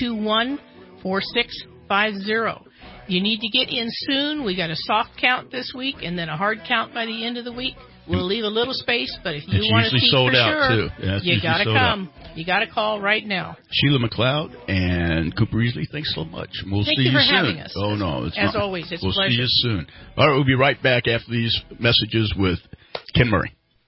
221-4650. You need to get in soon. We got a soft count this week and then a hard count by the end of the week. We'll leave a little space, but if you want to see for sure, you got to come. You got to call right now. Sheila McLeod and Cooper Easley, thanks so much. We'll see you soon. Thank you for having us. Oh, no. As always, it's a pleasure. We'll see you soon. All right, we'll be right back after these messages with Ken Murray.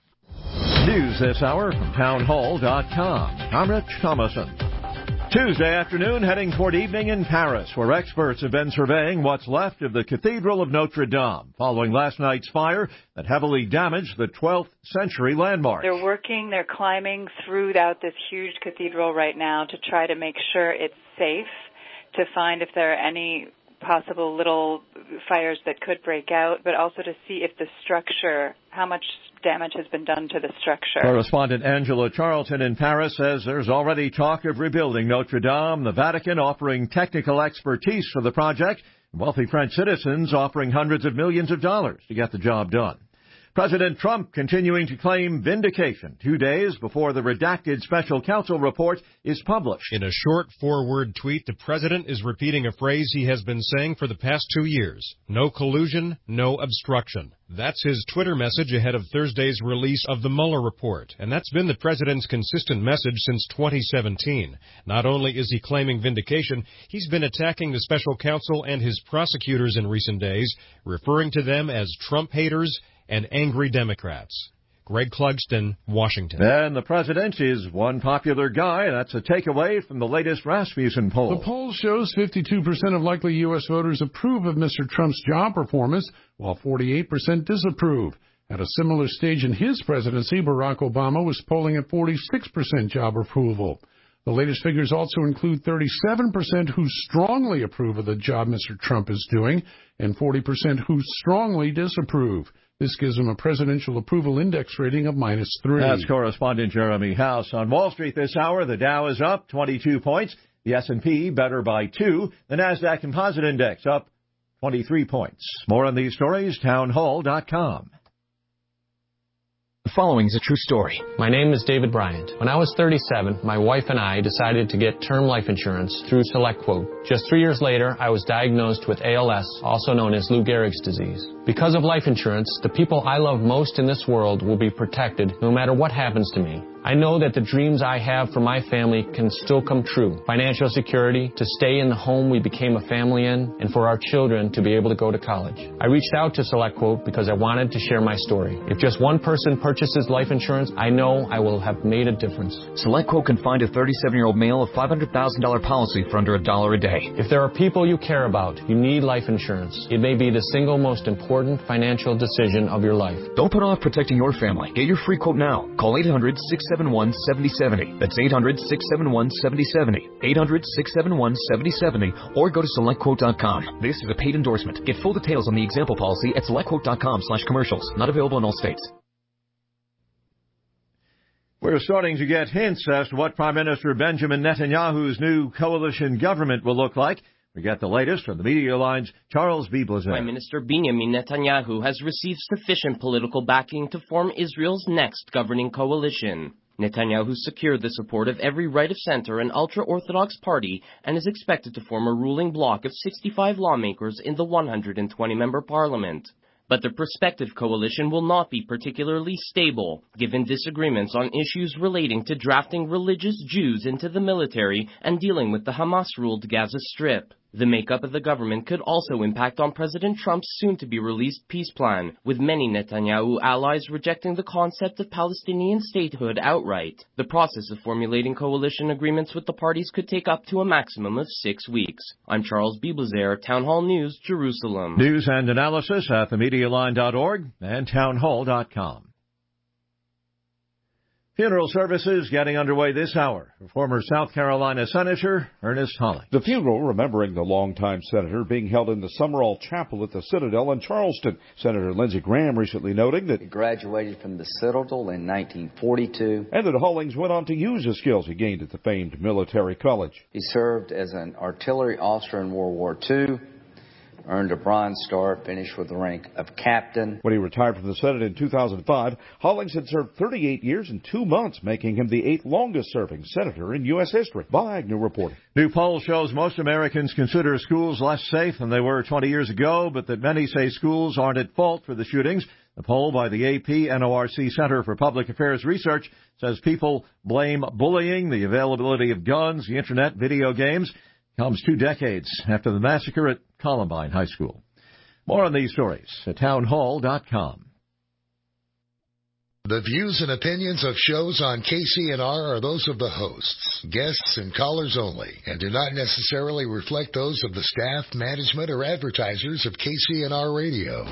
News this hour from townhall.com. I'm Rich Thomason. Tuesday afternoon, heading toward evening in Paris, where experts have been surveying what's left of the Cathedral of Notre Dame, following last night's fire that heavily damaged the 12th century landmark. They're climbing throughout this huge cathedral right now to try to make sure it's safe, to find if there are any possible little fires that could break out, but also to see if the structure, how much damage has been done to the structure. Correspondent Angela Charlton in Paris says there's already talk of rebuilding Notre Dame, the Vatican offering technical expertise for the project, and wealthy French citizens offering hundreds of millions of dollars to get the job done. President Trump continuing to claim vindication 2 days before the redacted special counsel report is published. In a short four-word tweet, the president is repeating a phrase he has been saying for the past 2 years. No collusion, no obstruction. That's his Twitter message ahead of Thursday's release of the Mueller report. And that's been the president's consistent message since 2017. Not only is he claiming vindication, he's been attacking the special counsel and his prosecutors in recent days, referring to them as Trump haters and angry Democrats. Greg Clugston, Washington. And the president is one popular guy. That's a takeaway from the latest Rasmussen poll. The poll shows 52% of likely U.S. voters approve of Mr. Trump's job performance, while 48% disapprove. At a similar stage in his presidency, Barack Obama was polling at 46% job approval. The latest figures also include 37% who strongly approve of the job Mr. Trump is doing, and 40% who strongly disapprove. This gives him a presidential approval index rating of -3. That's correspondent Jeremy House. On Wall Street this hour, the Dow is up 22 points. The S&P better by 2. The NASDAQ Composite Index up 23 points. More on these stories, townhall.com. The following is a true story. My name is David Bryant. When I was 37, my wife and I decided to get term life insurance through SelectQuote. Just 3 years later, I was diagnosed with ALS, also known as Lou Gehrig's disease. Because of life insurance, the people I love most in this world will be protected no matter what happens to me. I know that the dreams I have for my family can still come true. Financial security, to stay in the home we became a family in, and for our children to be able to go to college. I reached out to SelectQuote because I wanted to share my story. If just one person purchases life insurance, I know I will have made a difference. SelectQuote can find a 37-year-old male a $500,000 policy for under $1 a day. If there are people you care about, you need life insurance. It may be the single most important financial decision of your life. Don't put off protecting your family. Get your free quote now. Call 800-671-7070. That's 800-671-7070. 800-671-7070. Or go to SelectQuote.com. This is a paid endorsement. Get full details on the example policy at SelectQuote.com/commercials. Not available in all states. We're starting to get hints as to what Prime Minister Benjamin Netanyahu's new coalition government will look like. We get the latest from the Media Line's Charles B. Blazer. Prime Minister Benjamin Netanyahu has received sufficient political backing to form Israel's next governing coalition. Netanyahu secured the support of every right-of-center and ultra-Orthodox party and is expected to form a ruling bloc of 65 lawmakers in the 120-member parliament. But the prospective coalition will not be particularly stable, given disagreements on issues relating to drafting religious Jews into the military and dealing with the Hamas-ruled Gaza Strip. The makeup of the government could also impact on President Trump's soon-to-be-released peace plan, with many Netanyahu allies rejecting the concept of Palestinian statehood outright. The process of formulating coalition agreements with the parties could take up to a maximum of 6 weeks. I'm Charles B. Blazer, Town Hall News, Jerusalem. News and analysis at themedialine.org and townhall.com. Funeral services getting underway this hour for former South Carolina Senator Ernest Holling. The funeral remembering the longtime senator being held in the Summerall Chapel at the Citadel in Charleston. Senator Lindsey Graham recently noting that he graduated from the Citadel in 1942 and that Hollings went on to use the skills he gained at the famed military college. He served as an artillery officer in World War II, earned a Bronze Star, finished with the rank of captain. When he retired from the Senate in 2005, Hollings had served 38 years and 2 months, making him the 8th longest-serving senator in U.S. history. Bob Agnew reporting. New poll shows most Americans consider schools less safe than they were 20 years ago, but that many say schools aren't at fault for the shootings. The poll by the AP NORC Center for Public Affairs Research says people blame bullying, the availability of guns, the Internet, video games. Comes 2 decades after the massacre at Columbine High School. More on these stories at townhall.com. The views and opinions of shows on KCNR are those of the hosts, guests, and callers only, and do not necessarily reflect those of the staff, management, or advertisers of KCNR Radio.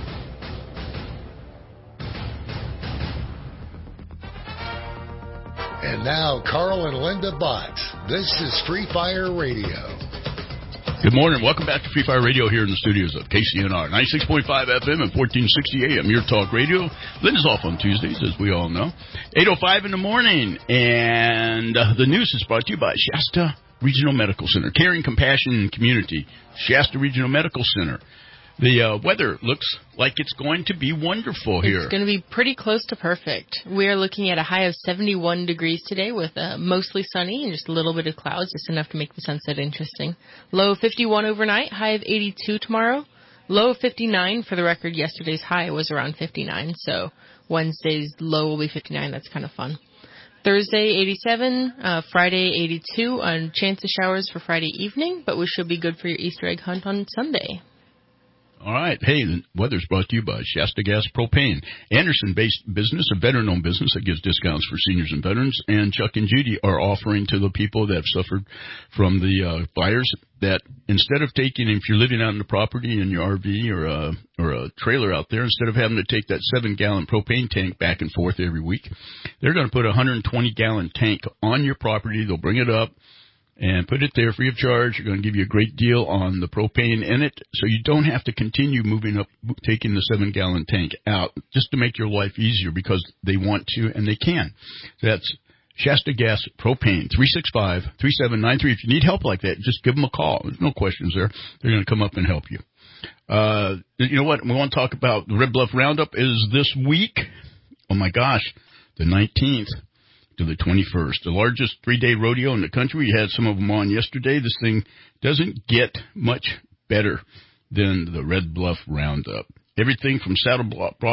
And now, Carl and Linda Bott. This is Free Fire Radio. Good morning. Welcome back to Free Fire Radio here in the studios of KCNR. 96.5 FM and 1460 AM, your talk radio. Linda's off on Tuesdays, as we all know. 8:05 in the morning. And the news is brought to you by Shasta Regional Medical Center. Caring, compassion, and community. Shasta Regional Medical Center. The weather looks like it's going to be wonderful here. It's going to be pretty close to perfect. We are looking at a high of 71 degrees today with mostly sunny and just a little bit of clouds, just enough to make the sunset interesting. Low of 51 overnight, high of 82 tomorrow. Low of 59. For the record, yesterday's high was around 59, so Wednesday's low will be 59. That's kind of fun. Thursday, 87. Friday, 82. Chance of showers for Friday evening, but we should be good for your Easter egg hunt on Sunday. All right. Hey, the weather's brought to you by Shasta Gas Propane. Anderson-based business, a veteran-owned business that gives discounts for seniors and veterans. And Chuck and Judy are offering to the people that have suffered from the fires that instead of taking, if you're living out in the property in your RV or a trailer out there, instead of having to take that 7-gallon propane tank back and forth every week, they're going to put a 120-gallon tank on your property. They'll bring it up and put it there free of charge. You're going to give you a great deal on the propane in it, so you don't have to continue moving up, taking the 7-gallon tank out, just to make your life easier because they want to and they can. That's Shasta Gas Propane, 365-3793. If you need help like that, just give them a call. There's no questions there. They're going to come up and help you. You know what? We want to talk about the Red Bluff Roundup is this week. Oh, my gosh, the 19th. To the 21st, the largest 3-day rodeo in the country. We had some of them on yesterday. This thing doesn't get much better than the Red Bluff Roundup. Everything from saddle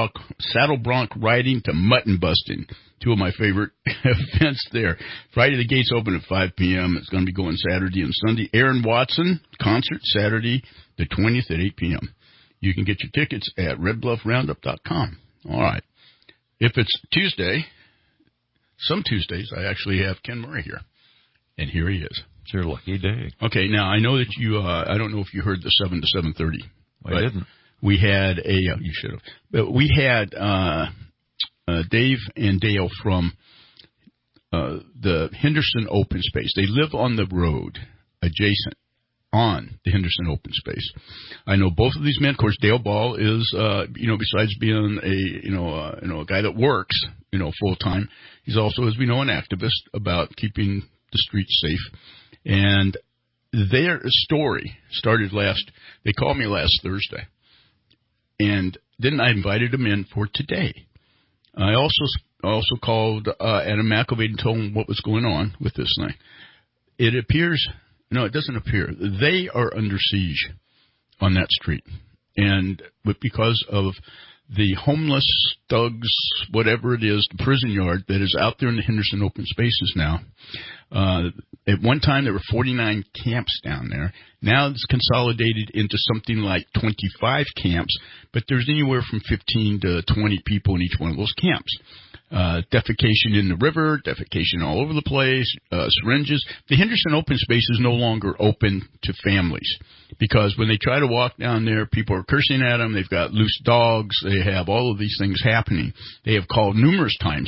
bronc riding to mutton busting. 2 of my favorite events there. Friday, the gates open at 5 p.m. It's going to be going Saturday and Sunday. Aaron Watson concert Saturday the 20th at 8 p.m. You can get your tickets at redbluffroundup.com. All right. If it's Tuesday, some Tuesdays, I actually have Ken Murray here. And here he is. It's your lucky day. Okay, now I know that you, I don't know if you heard the 7 to 7:30. I didn't. We had you should have. But we had Dave and Dale from the Henderson Open Space. They live on the road adjacent on the Henderson Open Space. I know both of these men. Of course, Dale Ball is, besides being a guy that works, full time, he's also, as we know, an activist about keeping the streets safe. And their story started they called me last Thursday. And then I invited them in for today. I also called Adam McElvey and told him what was going on with this thing. It appears, no, it doesn't appear. They are under siege on that street. But because of the homeless thugs, whatever it is, the prison yard that is out there in the Henderson Open Spaces now. At one time, there were 49 camps down there. Now it's consolidated into something like 25 camps, but there's anywhere from 15 to 20 people in each one of those camps. Defecation in the river, defecation all over the place, syringes. The Henderson Open Space is no longer open to families because when they try to walk down there, people are cursing at them. They've got loose dogs. They have all of these things happening. They have called numerous times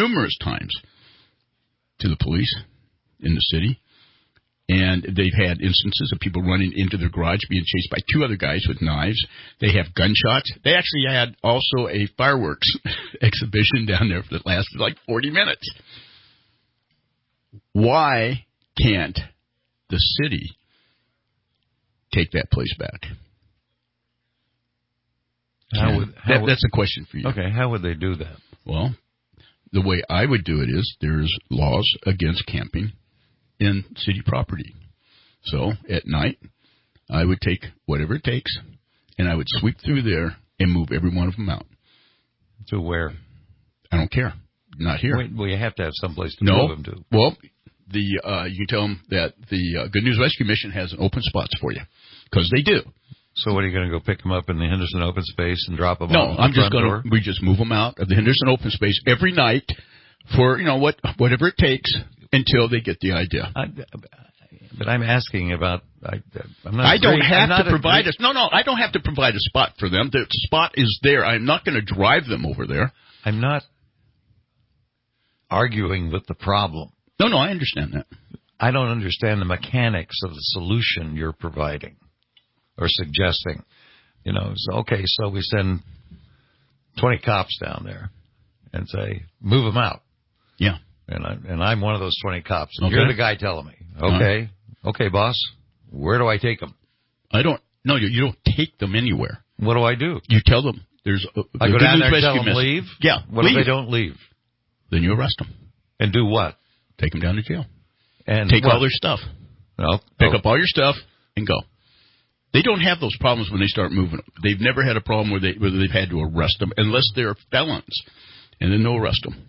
to the police in the city. And they've had instances of people running into their garage being chased by 2 other guys with knives. They have gunshots. They actually had also a fireworks exhibition down there that lasted like 40 minutes. Why can't the city take that place back? That's a question for you. Okay, how would they do that? Well, the way I would do it is there's laws against camping in city property. So at night, I would take whatever it takes, and I would sweep through there and move every one of them out. To where? I don't care. Not here. Well, you have to have someplace to move them to. Well, you can tell them that the Good News Rescue Mission has open spots for you, because they do. So what, are you going to go pick them up in the Henderson open space and drop them No, off I'm the just front door? we just move them out of the Henderson open space every night for, whatever it takes until they get the idea. But I'm asking about, I'm not I don't have to provide us. I don't have to provide a spot for them. The spot is there. I'm not going to drive them over there. I'm not arguing with the problem. No, I understand that. I don't understand the mechanics of the solution you're providing or suggesting. So we send 20 cops down there and say, move them out. Yeah. And I'm one of those 20 cops. And Okay. You're the guy telling me, okay, okay, boss, where do I take them? You don't take them anywhere. What do I do? You tell them there's I go down there and tell them leave? Yeah. What if they don't leave? Then you arrest them. And do what? Take them down to jail. And take what? all their stuff. No. Pick up all your stuff and go. They don't have those problems when they start moving. They've never had a problem where they've had to arrest them unless they're felons, and then they'll arrest them.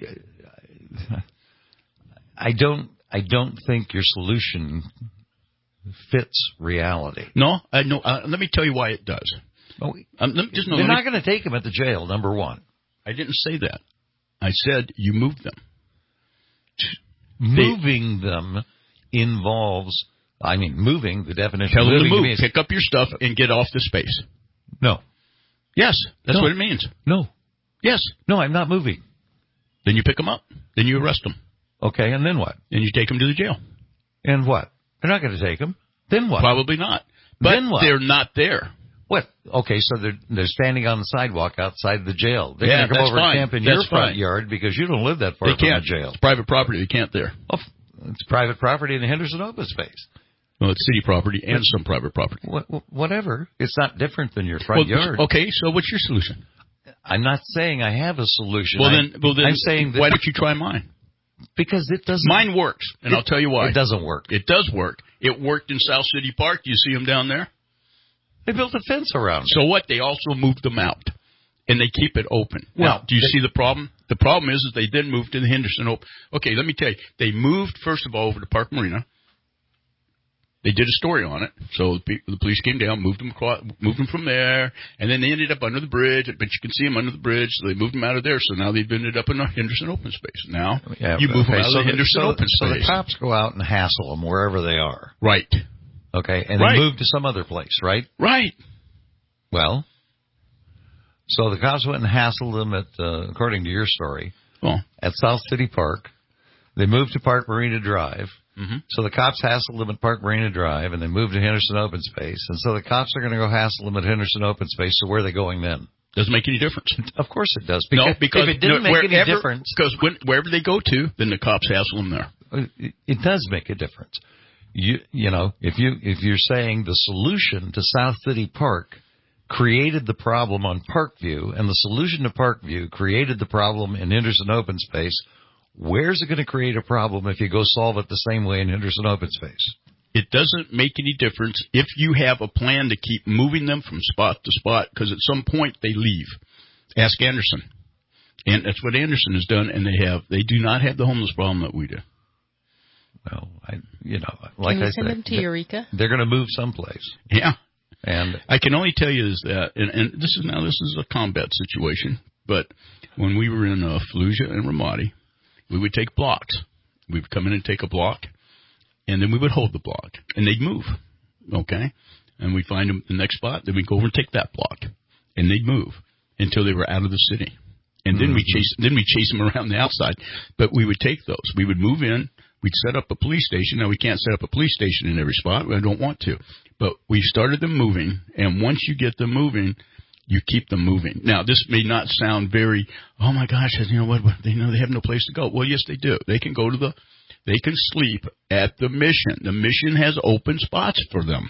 I don't think your solution fits reality. No, I know. Let me tell you why it does. They're not going to take them at the jail, number one. I didn't say that. I said you move them. Moving them involves, moving, the definition Tell of them moving to move, means, pick up your stuff, and get off the space. No. Yes, that's what it means. No. Yes. No, I'm not moving. Then you pick them up. Then you arrest them. Okay, and then what? Then you take them to the jail. And what? They're not going to take them. Then what? Probably not. But then what? They're not there. What? Okay, so they're standing on the sidewalk outside the jail. They're Yeah, going to come that's over fine. and camp in That's your front fine. yard because you don't live that far They from can't. the jail. It's private property. They can't there. Well, it's private property in the Henderson open space. Well, it's city property and some private property. Whatever. It's not different than your front yard. Okay, so what's your solution? I'm not saying I have a solution. Well, then I'm saying that why don't you try mine? Because it doesn't. Mine works, and I'll tell you why. It doesn't work. It does work. It worked in South City Park. Do you see them down there? They built a fence around it. So what? They also moved them out, and they keep it open. Now, do you see the problem? The problem is that they then moved to the Henderson Open. Okay, let me tell you. They moved, first of all, over to Park Marina. They did a story on it. So the police came down, moved them from there, and then they ended up under the bridge. But you can see them under the bridge, so they moved them out of there. So now they've ended up in the Henderson open space. Now you move them out of the Henderson open space. So the cops go out and hassle them wherever they are. Right. Okay, and they move to some other place, right? Right. Well, so the cops went and hassled them at, according to your story, at South City Park. They moved to Park Marina Drive. Mm-hmm. So the cops hassled them at Park Marina Drive, and they moved to Henderson Open Space. And so the cops are going to go hassle them at Henderson Open Space. So where are they going then? Doesn't make any difference. Of course it does. Because if it didn't make any difference, because wherever they go to, then the cops hassle them there. It does make a difference. You know, if you're saying the solution to South City Park created the problem on Parkview, and the solution to Parkview created the problem in Henderson Open Space, where's it going to create a problem if you go solve it the same way in Henderson Open Space? It doesn't make any difference if you have a plan to keep moving them from spot to spot, because at some point they leave. Ask Anderson. And that's what Anderson has done, and they do not have the homeless problem that we do. Well, like I said, send them to Eureka? They're going to move someplace. Yeah. And I can only tell you is that, and this is a combat situation, but when we were in Fallujah and Ramadi, we would take blocks. We would come in and take a block, and then we would hold the block, and they'd move, okay? And we'd find them the next spot, then we'd go over and take that block, and they'd move until they were out of the city. And then we chase them around the outside. But we would take those. We would move in. We'd set up a police station. Now, we can't set up a police station in every spot. I don't want to. But we started them moving, and once you get them moving, you keep them moving. Now, this may not sound very, oh, my gosh, they have no place to go. Well, yes, they do. They can they can sleep at the mission. The mission has open spots for them.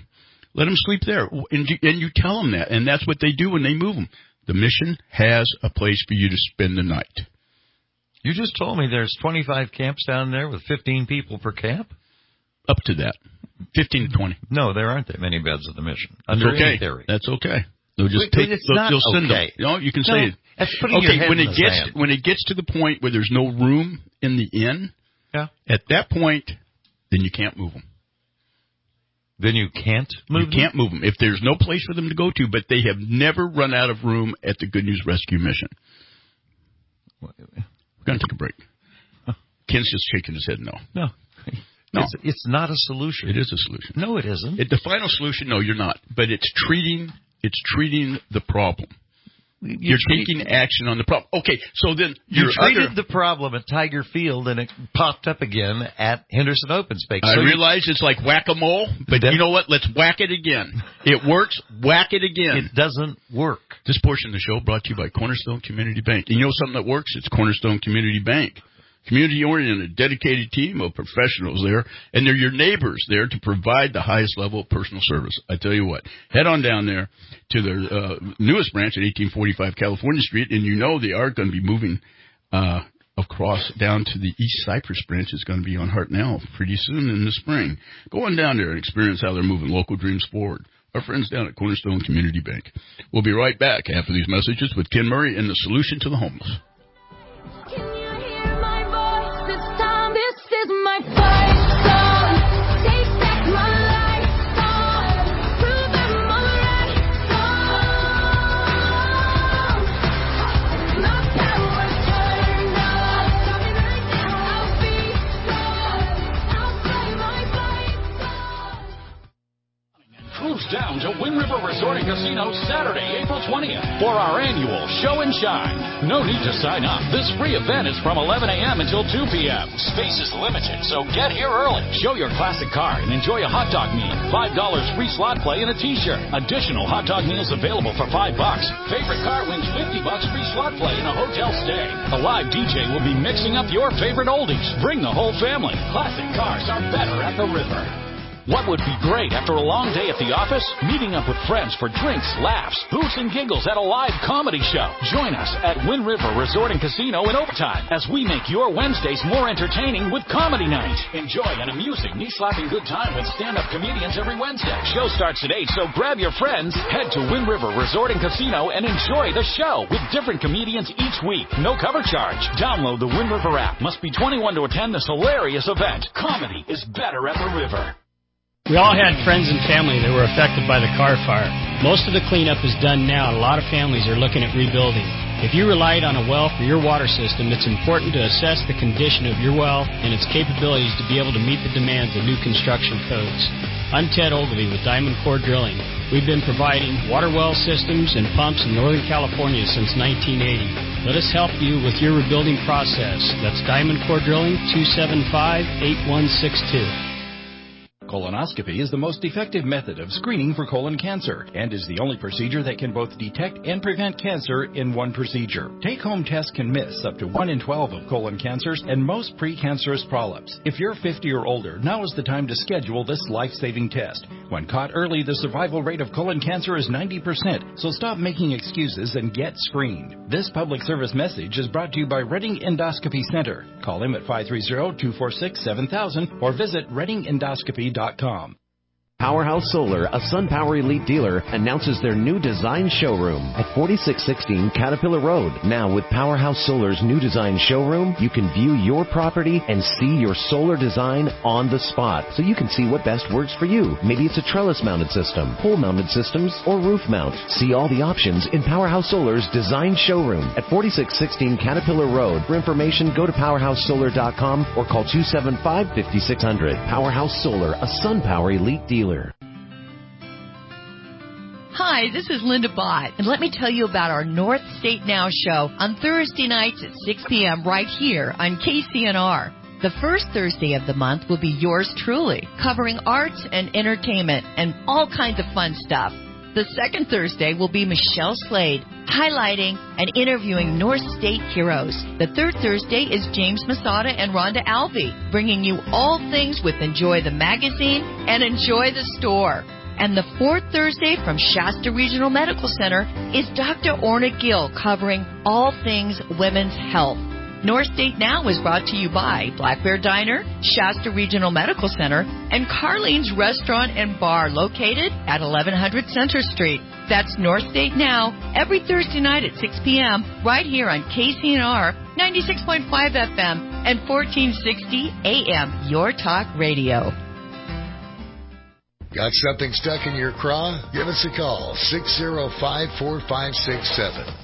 Let them sleep there. And you tell them that, and that's what they do when they move them. The Mission has a place for you to spend the night. You just told me there's 25 camps down there with 15 people per camp? Up to that. 15 to 20. No, there aren't that many beds at the Mission. That's Under okay. any theory. That's okay. They'll just they'll send them. You know, you can say it. That's putting your head when in it the gets sand. when it gets to the point where there's no room in the inn, at that point, then you can't move them. Then you can't move them? You can't move them. If there's no place for them to go to, but they have never run out of room at the Good News Rescue Mission. We're going to take a break. Ken's just shaking his head no. No. It's not a solution. It is a solution. No, it isn't. The final solution, no, you're not. But it's treating the problem. You're taking action on the problem. Okay, so then you treated the problem at Tiger Field, and it popped up again at Henderson Open Space. I realize it's like whack-a-mole, but you know what? Let's whack it again. It works. Whack it again. It doesn't work. This portion of the show brought to you by Cornerstone Community Bank. And you know something that works? It's Cornerstone Community Bank. Community-oriented, dedicated team of professionals there, and they're your neighbors there to provide the highest level of personal service. I tell you what, head on down there to their newest branch at 1845 California Street, and you know they are going to be moving across down to the East Cypress branch. It's going to be on Hartnell pretty soon in the spring. Go on down there and experience how they're moving local dreams forward. Our friends down at Cornerstone Community Bank. We'll be right back after these messages with Ken Murray and the solution to the homeless. This is my fight song. Take back my life song. Prove I'm alright song. My power turned on. Stop me right now. I'll be strong. I'll play my fight song. Cruise down to Wind River Resort and Casino Saturday, April 20th for our annual Show and Shine. No need to sign up. This free event is from 11 a.m. until 2 p.m. Space is limited, so get here early. Show your classic car and enjoy a hot dog meal, $5 free slot play, and a t-shirt. Additional hot dog meals available for $5. Favorite car wins $50 free slot play and a hotel stay. A live DJ will be mixing up your favorite oldies. Bring the whole family. Classic cars are better at the river. What would be great after a long day at the office? Meeting up with friends for drinks, laughs, hoots, and giggles at a live comedy show. Join us at Wind River Resort and Casino in Overtime as we make your Wednesdays more entertaining with Comedy Night. Enjoy an amusing, knee-slapping good time with stand-up comedians every Wednesday. Show starts at 8, so grab your friends, head to Wind River Resort and Casino, and enjoy the show with different comedians each week. No cover charge. Download the Wind River app. Must be 21 to attend this hilarious event. Comedy is better at the river. We all had friends and family that were affected by the Carr fire. Most of the cleanup is done now, and a lot of families are looking at rebuilding. If you relied on a well for your water system, it's important to assess the condition of your well and its capabilities to be able to meet the demands of new construction codes. I'm Ted Ogilvie with Diamond Core Drilling. We've been providing water well systems and pumps in Northern California since 1980. Let us help you with your rebuilding process. That's Diamond Core Drilling, 275-8162. Colonoscopy is the most effective method of screening for colon cancer and is the only procedure that can both detect and prevent cancer in one procedure. Take-home tests can miss up to 1 in 12 of colon cancers and most precancerous polyps. If you're 50 or older, now is the time to schedule this life-saving test. When caught early, the survival rate of colon cancer is 90%, so stop making excuses and get screened. This public service message is brought to you by Redding Endoscopy Center. Call them at 530-246-7000 or visit reddingendoscopy.com. Powerhouse Solar, a SunPower Elite dealer, announces their new design showroom at 4616 Caterpillar Road. Now, with Powerhouse Solar's new design showroom, you can view your property and see your solar design on the spot, so you can see what best works for you. Maybe it's a trellis-mounted system, pole-mounted systems, or roof mount. See all the options in Powerhouse Solar's design showroom at 4616 Caterpillar Road. For information, go to powerhousesolar.com or call 275-5600. Powerhouse Solar, a SunPower Elite dealer. Hi, this is Linda Bott, and let me tell you about our North State Now show on Thursday nights at 6 p.m. right here on KCNR. The first Thursday of the month will be yours truly, covering arts and entertainment and all kinds of fun stuff. The second Thursday will be Michelle Slade, highlighting and interviewing North State heroes. The third Thursday is James Masada and Rhonda Alvey, bringing you all things with Enjoy the Magazine and Enjoy the Store. And the fourth Thursday from Shasta Regional Medical Center is Dr. Orna Gill covering all things women's health. North State Now is brought to you by Black Bear Diner, Shasta Regional Medical Center, and Carlene's Restaurant and Bar located at 1100 Center Street. That's North State Now every Thursday night at 6 p.m. right here on KCNR 96.5 FM and 1460 AM, Your Talk Radio. Got something stuck in your craw? Give us a call, 605-4567.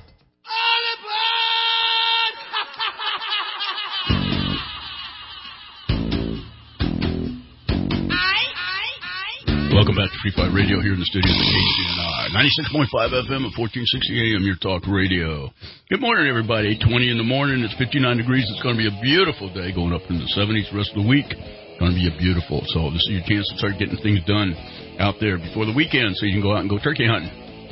Welcome back to Free Fire Radio here in the studios at KCNR. 96.5 FM at 1460 AM, Your Talk Radio. Good morning, everybody. 20 in the morning. It's 59 degrees. It's going to be a beautiful day going up in the 70s the rest of the week. It's going to be a beautiful. So this is your chance to start getting things done out there before the weekend so you can go out and go turkey hunting.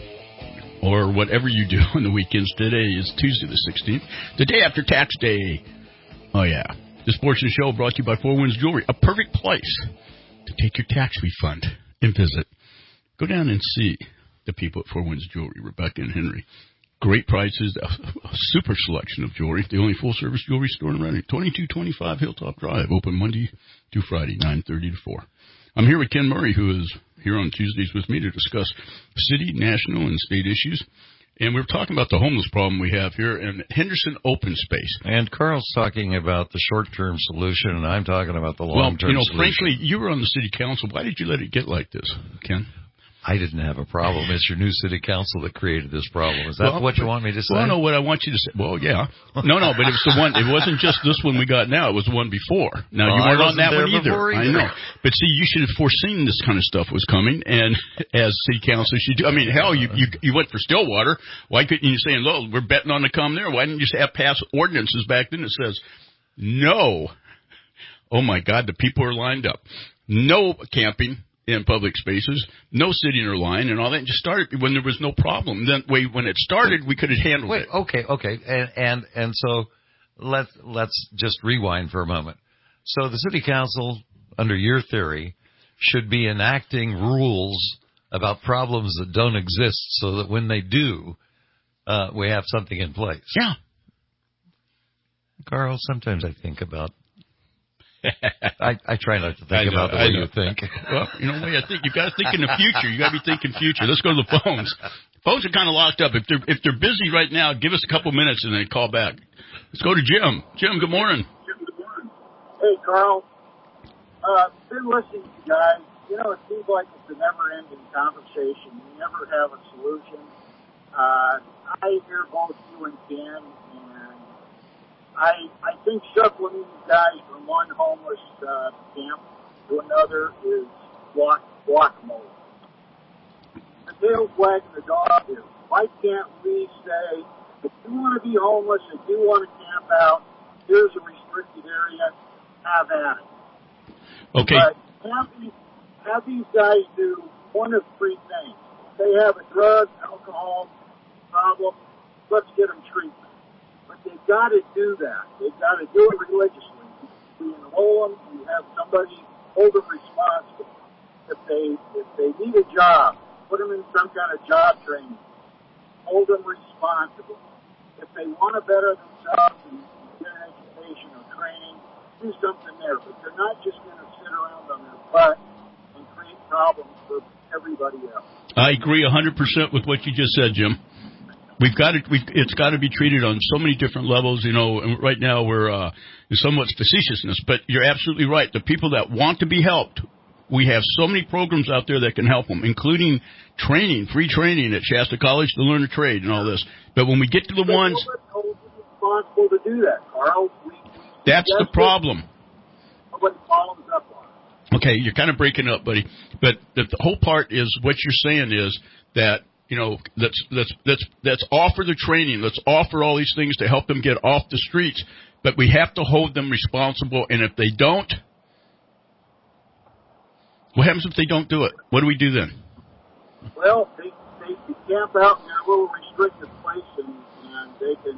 Or whatever you do on the weekends. Today is Tuesday the 16th, the day after tax day. Oh, yeah. This portion of the show brought to you by Four Winds Jewelry, a perfect place to take your tax refund and visit. Go down and see the people at Four Winds Jewelry, Rebecca and Henry. Great prices, a super selection of jewelry. The only full-service jewelry store in Reading, 2225 Hilltop Drive, open Monday through Friday, 9:30 to 4. I'm here with Ken Murray, who is here on Tuesdays with me to discuss city, national, and state issues. And we're talking about the homeless problem we have here in Henderson Open Space. And Carl's talking about the short-term solution, and I'm talking about the long-term solution. Frankly, you were on the city council. Why did you let it get like this, Ken? I didn't have a problem. It's your new city council that created this problem. Is that what you want me to say? Well, no, what I want you to say. Well, yeah. No, but it was the one. It wasn't just this one we got now. It was the one before. Now, you weren't on that one either. I know. But see, you should have foreseen this kind of stuff was coming, and as city council should do. I mean, hell, you went for Stillwater. Why couldn't you say, look, we're betting on to come there? Why didn't you just have passed ordinances back then that says, no. Oh, my God, the people are lined up. No camping in public spaces, no sitting or lying and all that, and just started when there was no problem. Then when it started, we could have handled it. Okay. And so let's just rewind for a moment. So the city council, under your theory, should be enacting rules about problems that don't exist so that when they do, we have something in place. Yeah. Carl, sometimes I think about I try not to think about the way you think. Well, you know, I think you've got to think in the future. You've got to be thinking future. Let's go to the phones. Phones are kind of locked up. If they're busy right now, give us a couple minutes and then call back. Let's go to Jim. Jim, good morning. Hey, Carl. Been listening to you guys. You know, it seems like it's a never-ending conversation. You never have a solution. I hear both you and Ken, and I think shuffling these guys from one homeless camp to another is guacamole. The tail's wagging the dog here. Why can't we say, if you want to be homeless, if you want to camp out, here's a restricted area, have at it. Okay. But have these guys do one of three things. If they have a drug, alcohol problem, let's get them treatment. They've got to do that. They've got to do it religiously. You enroll them. You have somebody hold them responsible. If they need a job, put them in some kind of job training. Hold them responsible. If they want to better themselves and get an education or training, do something there. But they're not just going to sit around on their butt and create problems for everybody else. I agree 100% with what you just said, Jim. It's got to be treated on so many different levels, you know, and right now we're in somewhat facetiousness, but you're absolutely right. The people that want to be helped, we have so many programs out there that can help them, including training, free training at Shasta College to learn a trade and all this. But when we get to the ones... Nobody's responsible to do that, Carl. That's the problem. Nobody follows up on it. Okay, you're kind of breaking up, buddy. But the whole part is what you're saying is that, you know, let's offer the training. Let's offer all these things to help them get off the streets. But we have to hold them responsible. And if they don't, what happens if they don't do it? What do we do then? Well, they camp out in their little restricted place and they can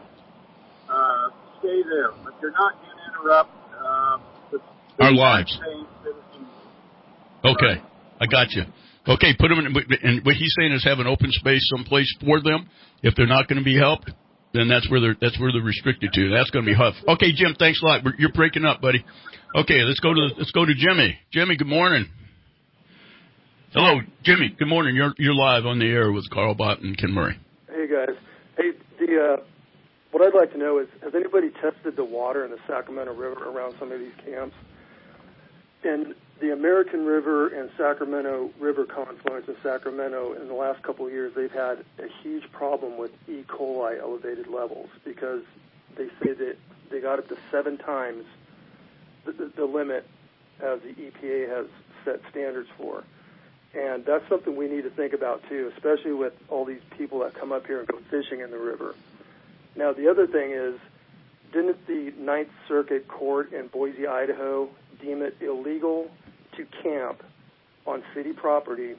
stay there. But they're not going to interrupt our lives. Okay, I got you. Okay, put them in, and what he's saying is have an open space someplace for them. If they're not going to be helped, then that's where they're restricted to. That's going to be tough. Okay, Jim, thanks a lot. You're breaking up, buddy. Okay, let's go to Jimmy. Jimmy, good morning. Hello, Jimmy. Good morning. You're live on the air with Carl Bott and Ken Murray. Hey guys. Hey, what I'd like to know is, has anybody tested the water in the Sacramento River around some of these camps? In the American River and Sacramento River confluence in Sacramento, in the last couple of years, they've had a huge problem with E. coli elevated levels because they say that they got up to 7 times the limit as the EPA has set standards for. And that's something we need to think about, too, especially with all these people that come up here and go fishing in the river. Now, the other thing is, didn't the Ninth Circuit Court in Boise, Idaho, deem it illegal to camp on city property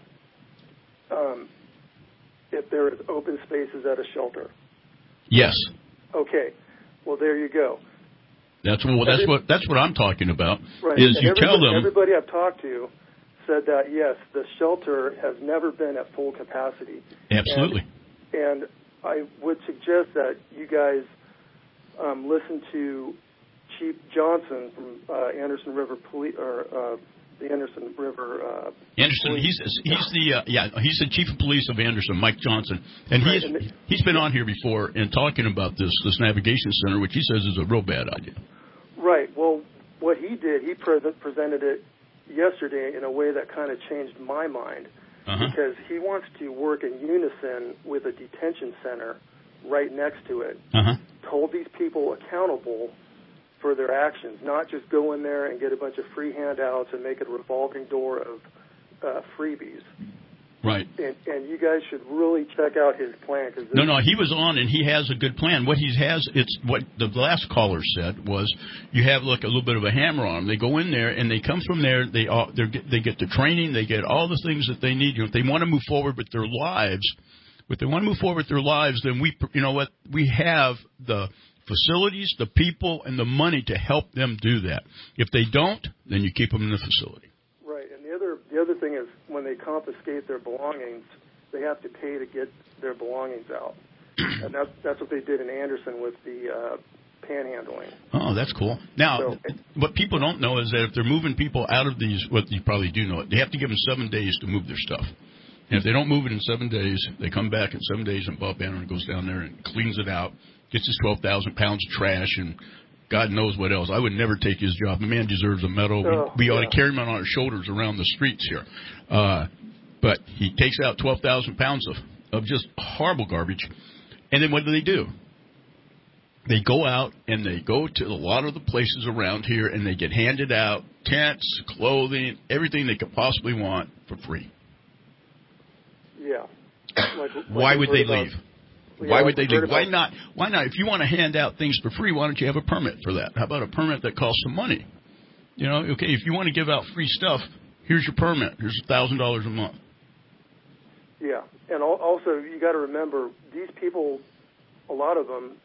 if there is open spaces at a shelter? Yes. Okay. Well, there you go. That's what I'm talking about. Right. Is you tell them everybody I've talked to said that yes, the shelter has never been at full capacity. Absolutely. And I would suggest that you guys listen to Chief Johnson from Anderson River Police, or the Anderson River. Anderson, Police. he's the chief of police of Anderson, Mike Johnson, and he's been on here before and talking about this navigation center, which he says is a real bad idea. Right. Well, what he did, he presented it yesterday in a way that kind of changed my mind, because he wants to work in unison with a detention center right next to it, hold these people accountable for their actions, not just go in there and get a bunch of free handouts and make it a revolving door of freebies. Right. And you guys should really check out his plan. No, he was on, and he has a good plan. What he has, it's what the last caller said was, you have a little bit of a hammer on them. They go in there, and they come from there. They get the training, they get all the things that they need. If they want to move forward with their lives, then we have the facilities, the people, and the money to help them do that. If they don't, then you keep them in the facility. Right, and the other thing is, when they confiscate their belongings, they have to pay to get their belongings out, and that's what they did in Anderson with the panhandling. Oh, that's cool. Now, what people don't know is that if they're moving people out of these, what you probably do know, they have to give them 7 days to move their stuff. And if they don't move it in 7 days, they come back in 7 days, and Bob Banner goes down there and cleans it out, gets his 12,000 pounds of trash, and God knows what else. I would never take his job. The man deserves a medal. We ought to carry him on our shoulders around the streets here. But he takes out 12,000 pounds of just horrible garbage. And then what do? They go out and they go to a lot of the places around here, and they get handed out tents, clothing, everything they could possibly want for free. Yeah. Why would they leave? Why would they leave? Why not? Why not? If you want to hand out things for free, why don't you have a permit for that? How about a permit that costs some money? Okay, if you want to give out free stuff, here's your permit. Here's $1,000 a month. Yeah, and also you got to remember, these people, a lot of them,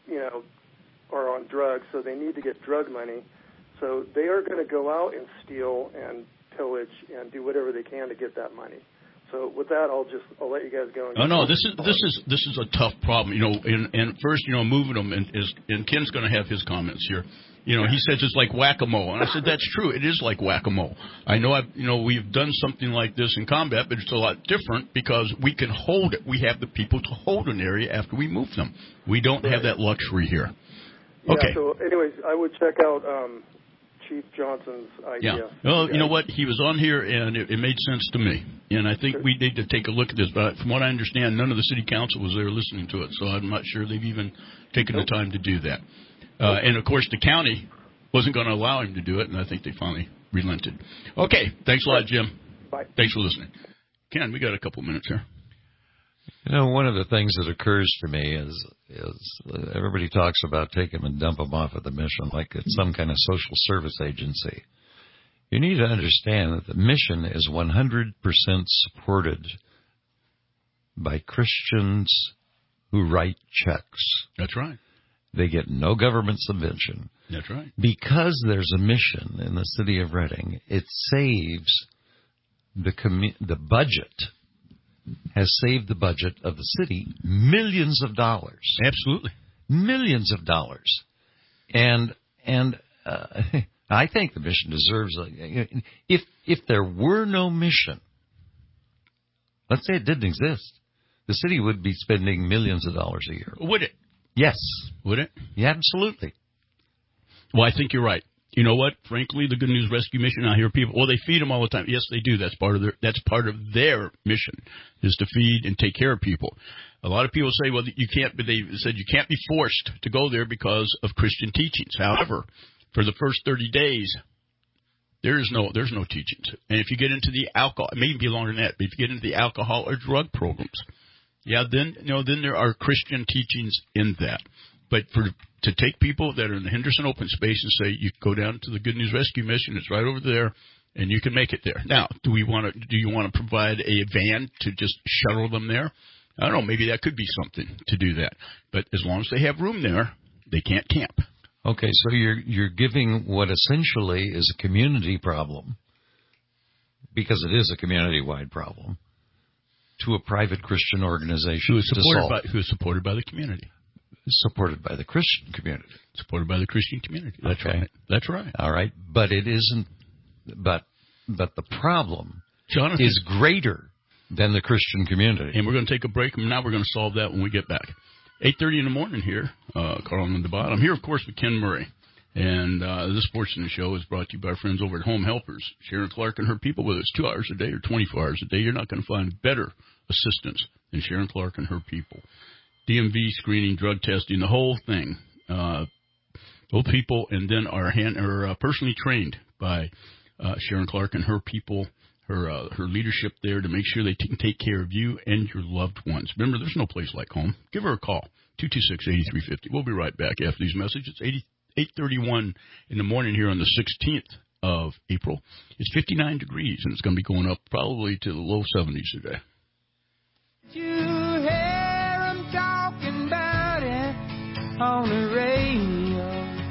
are on drugs, so they need to get drug money. So they are going to go out and steal and pillage and do whatever they can to get that money. So with that, I'll let you guys go. No, this is a tough problem, And first, moving them, and Ken's going to have his comments here. He says it's like whack-a-mole, and I said that's true. It is like whack-a-mole. I know we've done something like this in combat, but it's a lot different because we can hold it. We have the people to hold an area after we move them. We don't have that luxury here. Okay. Yeah, so, anyways, I would check out Chief Johnson's idea. Yeah. Well, you know what? He was on here, and it made sense to me. And I think we need to take a look at this. But from what I understand, none of the city council was there listening to it, so I'm not sure they've even taken the time to do that. And, of course, the county wasn't going to allow him to do it, and I think they finally relented. Okay. Thanks a lot, Jim. Bye. Thanks for listening. Ken, we got a couple minutes here. One of the things that occurs to me is everybody talks about take them and dump them off at the mission like it's some kind of social service agency. You need to understand that the mission is 100% supported by Christians who write checks. That's right. They get no government subvention. That's right. Because there's a mission in the city of Reading, it saves the budget has saved the budget of the city millions of dollars. Absolutely. Millions of dollars. And I think the mission deserves if there were no mission, let's say it didn't exist, the city would be spending millions of dollars a year. Would it? Yes. Would it? Yeah, absolutely. Well, I think you're right. You know what? Frankly, the Good News Rescue Mission, I hear people, well, they feed them all the time. Yes, they do. That's part of their mission, is to feed and take care of people. A lot of people say, well, you can't, but they said you can't be forced to go there because of Christian teachings. However, for the first 30 days, there's no teachings. And if you get into the alcohol, it may be longer than that, but if you get into the alcohol or drug programs, then there are Christian teachings in that. But to take people that are in the Henderson open space and say, you go down to the Good News Rescue Mission, it's right over there, and you can make it there. Now, do you want to provide a van to just shuttle them there? I don't know, maybe that could be something to do that. But as long as they have room there, they can't camp. Okay, so you're giving what essentially is a community problem, because it is a community-wide problem, to a private Christian organization who is supported by the community. Supported by the Christian community. Supported by the Christian community. That's okay. Right. That's right. All right. But it isn't. But the problem, Jonathan, is greater than the Christian community. And we're going to take a break, and now we're going to solve that when we get back. 8:30 in the morning here, Carl and DeBot. I'm here, of course, with Ken Murray. And this portion of the show is brought to you by our friends over at Home Helpers. Sharon Clark and her people, whether it's 2 hours a day or 24 hours a day, you're not going to find better assistance than Sharon Clark and her people. DMV screening, drug testing, the whole thing. Those people, and then are personally trained by Sharon Clark and her people, her leadership there to make sure they can take care of you and your loved ones. Remember, there's no place like home. Give her a call, 226-8350. We'll be right back after these messages. It's 8:31 in the morning here on the 16th of April. It's 59 degrees, and it's going to be going up probably to the low 70s today. Talking about it on the radio.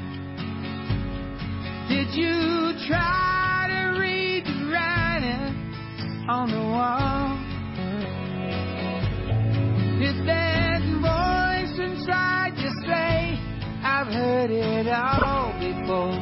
Did you try to read the writing on the wall? Did that voice inside you say, I've heard it all before?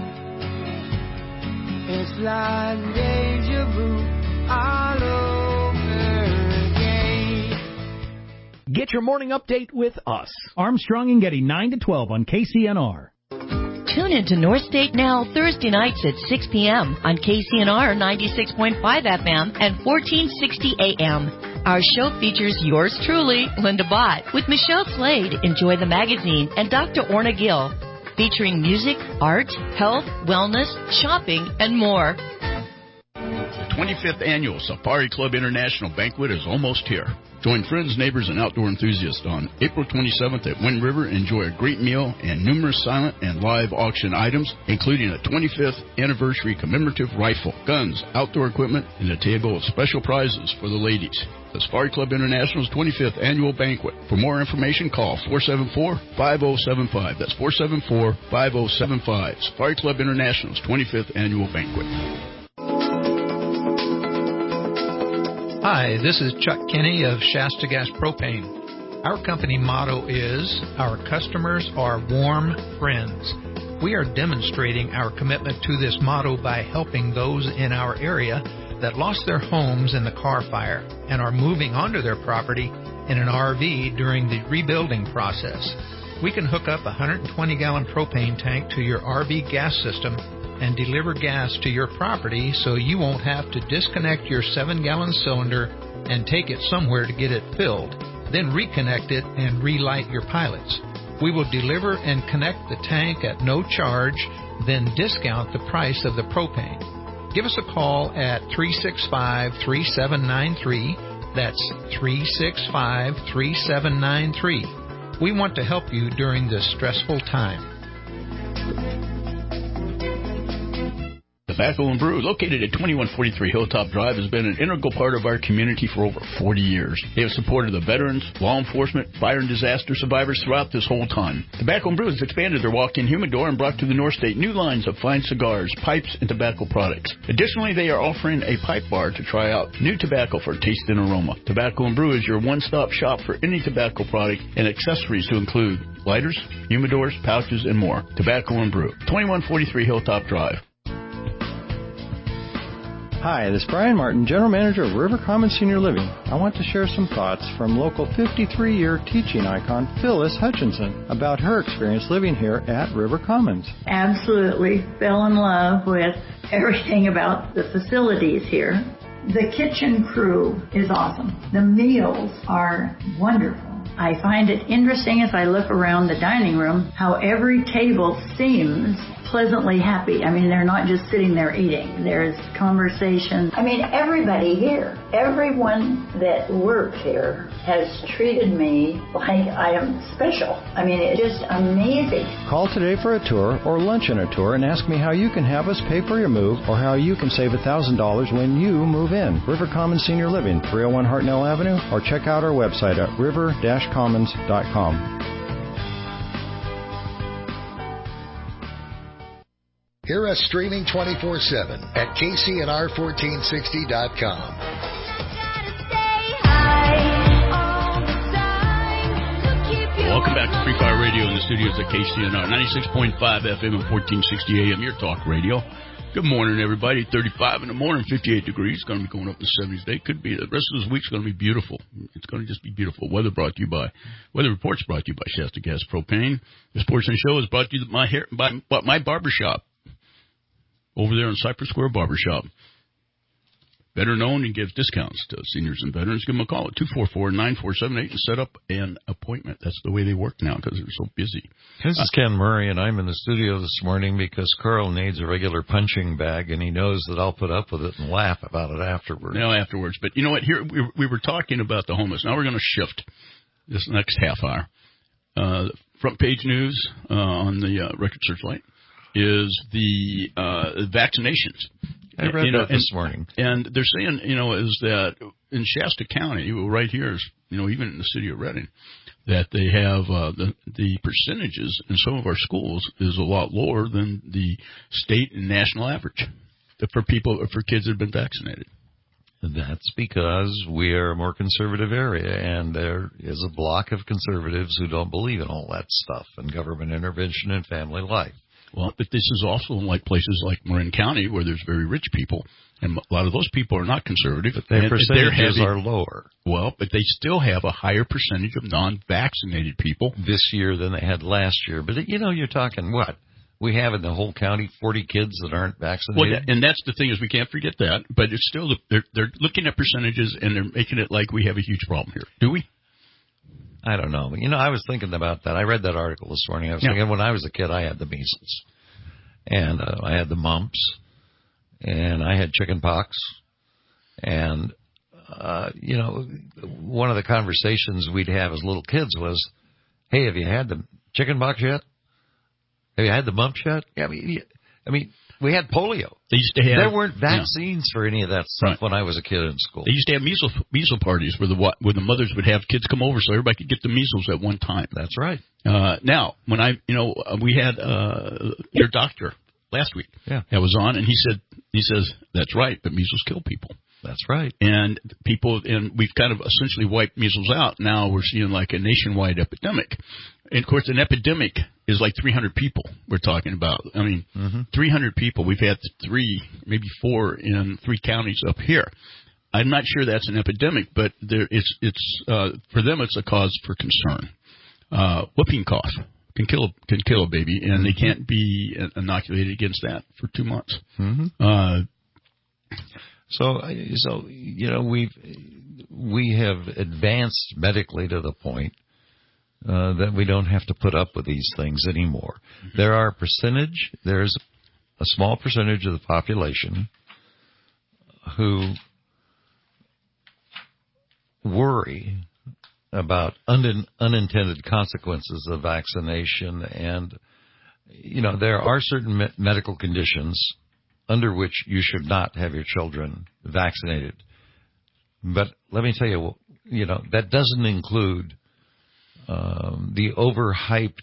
It's like deja vu all over again. Get your morning update with us. Armstrong and Getty, 9 to 12 on KCNR. Tune into North State Now Thursday nights at 6 p.m. on KCNR 96.5 FM and 1460 AM. Our show features yours truly, Linda Bott, with Michelle Slade, Enjoy the Magazine, and Dr. Orna Gill, featuring music, art, health, wellness, shopping, and more. The 25th Annual Safari Club International Banquet is almost here. Join friends, neighbors, and outdoor enthusiasts on April 27th at Wind River. Enjoy a great meal and numerous silent and live auction items, including a 25th anniversary commemorative rifle, guns, outdoor equipment, and a table of special prizes for the ladies. The Safari Club International's 25th Annual Banquet. For more information, call 474-5075. That's 474-5075. Safari Club International's 25th Annual Banquet. Hi, this is Chuck Kinney of Shasta Gas Propane. Our company motto is, our customers are warm friends. We are demonstrating our commitment to this motto by helping those in our area that lost their homes in the Carr Fire and are moving onto their property in an RV during the rebuilding process. We can hook up a 120-gallon propane tank to your RV gas system and deliver gas to your property so you won't have to disconnect your 7-gallon cylinder and take it somewhere to get it filled, then reconnect it and relight your pilots. We will deliver and connect the tank at no charge, then discount the price of the propane. Give us a call at 365-3793. That's 365-3793. We want to help you during this stressful time. Tobacco and Brew, located at 2143 Hilltop Drive, has been an integral part of our community for over 40 years. They have supported the veterans, law enforcement, fire and disaster survivors throughout this whole time. Tobacco and Brew has expanded their walk-in humidor and brought to the North State new lines of fine cigars, pipes, and tobacco products. Additionally, they are offering a pipe bar to try out new tobacco for taste and aroma. Tobacco and Brew is your one-stop shop for any tobacco product and accessories to include lighters, humidors, pouches, and more. Tobacco and Brew, 2143 Hilltop Drive. Hi, this is Brian Martin, General Manager of River Commons Senior Living. I want to share some thoughts from local 53-year teaching icon Phyllis Hutchinson about her experience living here at River Commons. Absolutely fell in love with everything about the facilities here. The kitchen crew is awesome. The meals are wonderful. I find it interesting as I look around the dining room how every table seems pleasantly happy. I mean, they're not just sitting there eating. There's conversation. I mean, everybody here, everyone that works here has treated me like I am special. I mean, it's just amazing. Call today for a tour or lunch and a tour and ask me how you can have us pay for your move or how you can save $1,000 when you move in. River Commons Senior Living, 301 Hartnell Avenue, or check out our website at river-commons.com. Hear us streaming 24/7 at KCNR1460.com. Welcome back to Free Fire Radio in the studios at KCNR 96.5 FM and 1460 AM, your talk radio. Good morning, everybody. 35 in the morning, 58 degrees. Going to be going up to 70s today. Could be the rest of this week's going to be beautiful. It's going to just be beautiful. Weather reports brought to you by Shasta Gas Propane. This portion of the show is brought to you by my barbershop over there in Cypress Square Barbershop. Better known and gives discounts to seniors and veterans. Give them a call at 244-9478 and set up an appointment. That's the way they work now because they're so busy. This is Ken Murray, and I'm in the studio this morning because Carl needs a regular punching bag, and he knows that I'll put up with it and laugh about it afterwards. No, afterwards. But you know what? Here we were talking about the homeless. Now we're going to shift this next half hour. Front page news on the Record Searchlight is the vaccinations. I read that this morning. And they're saying, is that in Shasta County, right here, even in the city of Redding, that they have the percentages in some of our schools is a lot lower than the state and national average for kids that have been vaccinated. That's because we are a more conservative area, and there is a block of conservatives who don't believe in all that stuff and government intervention and family life. Well, but this is also in places like Marin County where there's very rich people, and a lot of those people are not conservative. But their percentages are lower. Well, but they still have a higher percentage of non-vaccinated people this year than they had last year. But, you're talking what? We have in the whole county 40 kids that aren't vaccinated. Well, and that's the thing is we can't forget that. But it's still they're looking at percentages and they're making it like we have a huge problem here. Do we? I don't know. I was thinking about that. I read that article this morning. I was thinking when I was a kid, I had the measles, and I had the mumps, and I had chicken pox, and one of the conversations we'd have as little kids was, "Hey, have you had the chicken pox yet? Have you had the mumps yet?" Yeah, I mean, we had polio. They used to have. There weren't vaccines for any of that stuff when I was a kid in school. They used to have measles parties where the mothers would have kids come over so everybody could get the measles at one time. That's right. Now, when we had your doctor last week that was on, and he says that's right, but measles kill people. That's right. And we've kind of essentially wiped measles out. Now we're seeing like a nationwide epidemic. And, of course, an epidemic is like 300 people we're talking about. I mean, 300 people. We've had 3, maybe 4 in 3 counties up here. I'm not sure that's an epidemic, but it's for them it's a cause for concern. Whooping cough can kill a baby, and they can't be inoculated against that for 2 months. So we have advanced medically to the point that we don't have to put up with these things anymore. There's a small percentage of the population who worry about unintended consequences of vaccination, and there are certain medical conditions under which you should not have your children vaccinated. But let me tell you, that doesn't include the overhyped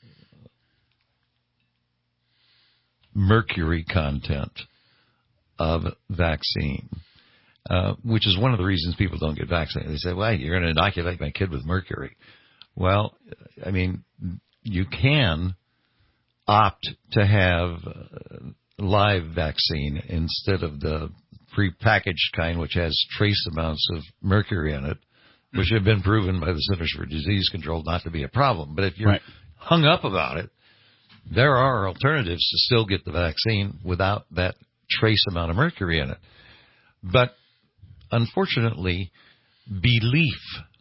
mercury content of vaccine, which is one of the reasons people don't get vaccinated. They say, well, you're going to inoculate my kid with mercury. Well, I mean, you can opt to have live vaccine instead of the prepackaged kind, which has trace amounts of mercury in it, which have been proven by the Centers for Disease Control not to be a problem. But if you're hung up about it, there are alternatives to still get the vaccine without that trace amount of mercury in it. But unfortunately, belief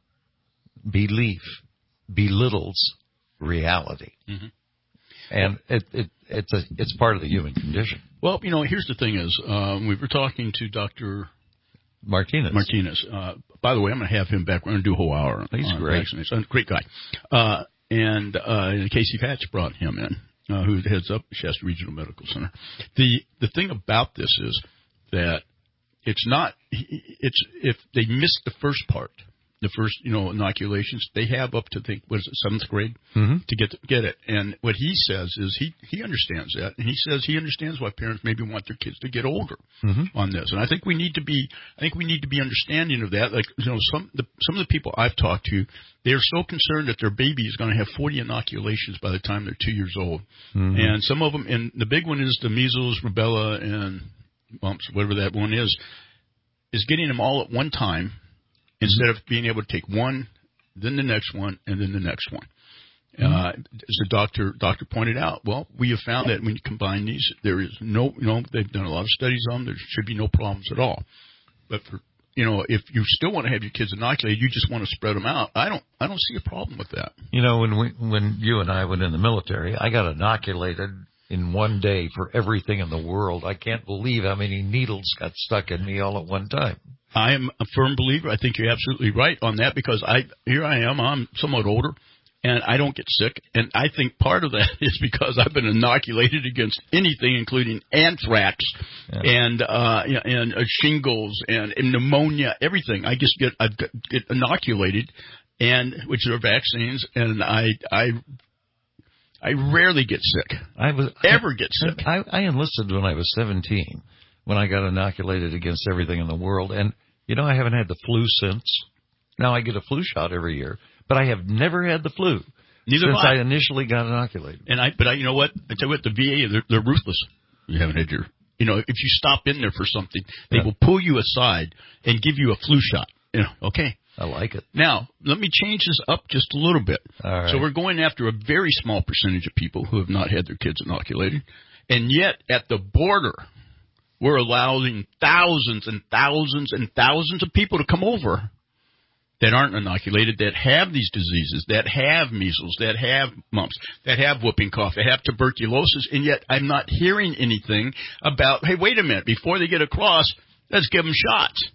belittles reality. Mm-hmm. And it's part of the human condition. Well, here's the thing is, we were talking to Dr. Martinez. By the way, I'm going to have him back. We're going to do a whole hour. He's great. Great guy. And Casey Patch brought him in, who heads up Shasta Regional Medical Center. The thing about this is that it's if they missed the first part, the first, inoculations, they have up to, seventh grade to get it. And what he says is he understands that, and he says he understands why parents maybe want their kids to get older on this. And I think we need to be understanding of that. Like, some of the people I've talked to, they're so concerned that their baby is going to have 40 inoculations by the time they're 2 years old. Mm-hmm. And some of them, and the big one is the measles, rubella, and mumps, whatever that one is getting them all at one time, instead of being able to take one, then the next one, and then the next one. As the doctor pointed out, well, we have found that when you combine these, there is they've done a lot of studies on them. There should be no problems at all. But for, if you still want to have your kids inoculated, you just want to spread them out. I don't see a problem with that. When you and I went in the military, I got inoculated in one day for everything in the world. I can't believe how many needles got stuck in me all at one time. I am a firm believer. I think you're absolutely right on that, because I'm somewhat older, and I don't get sick. And I think part of that is because I've been inoculated against anything, including anthrax and shingles and pneumonia, everything. I just get inoculated, which are vaccines, and I rarely get sick. Ever get sick. I enlisted when I was 17, when I got inoculated against everything in the world. And, I haven't had the flu since. Now I get a flu shot every year, but I have never had the flu since I initially got inoculated. But you know what? I tell you what, the VA, they're ruthless. You haven't had your, if you stop in there for something, they will pull you aside and give you a flu shot. Okay. I like it. Now, let me change this up just a little bit. All right. So we're going after a very small percentage of people who have not had their kids inoculated. And yet, at the border, we're allowing thousands and thousands and thousands of people to come over that aren't inoculated, that have these diseases, that have measles, that have mumps, that have whooping cough, that have tuberculosis, and yet I'm not hearing anything about, hey, wait a minute, before they get across, let's give them shots.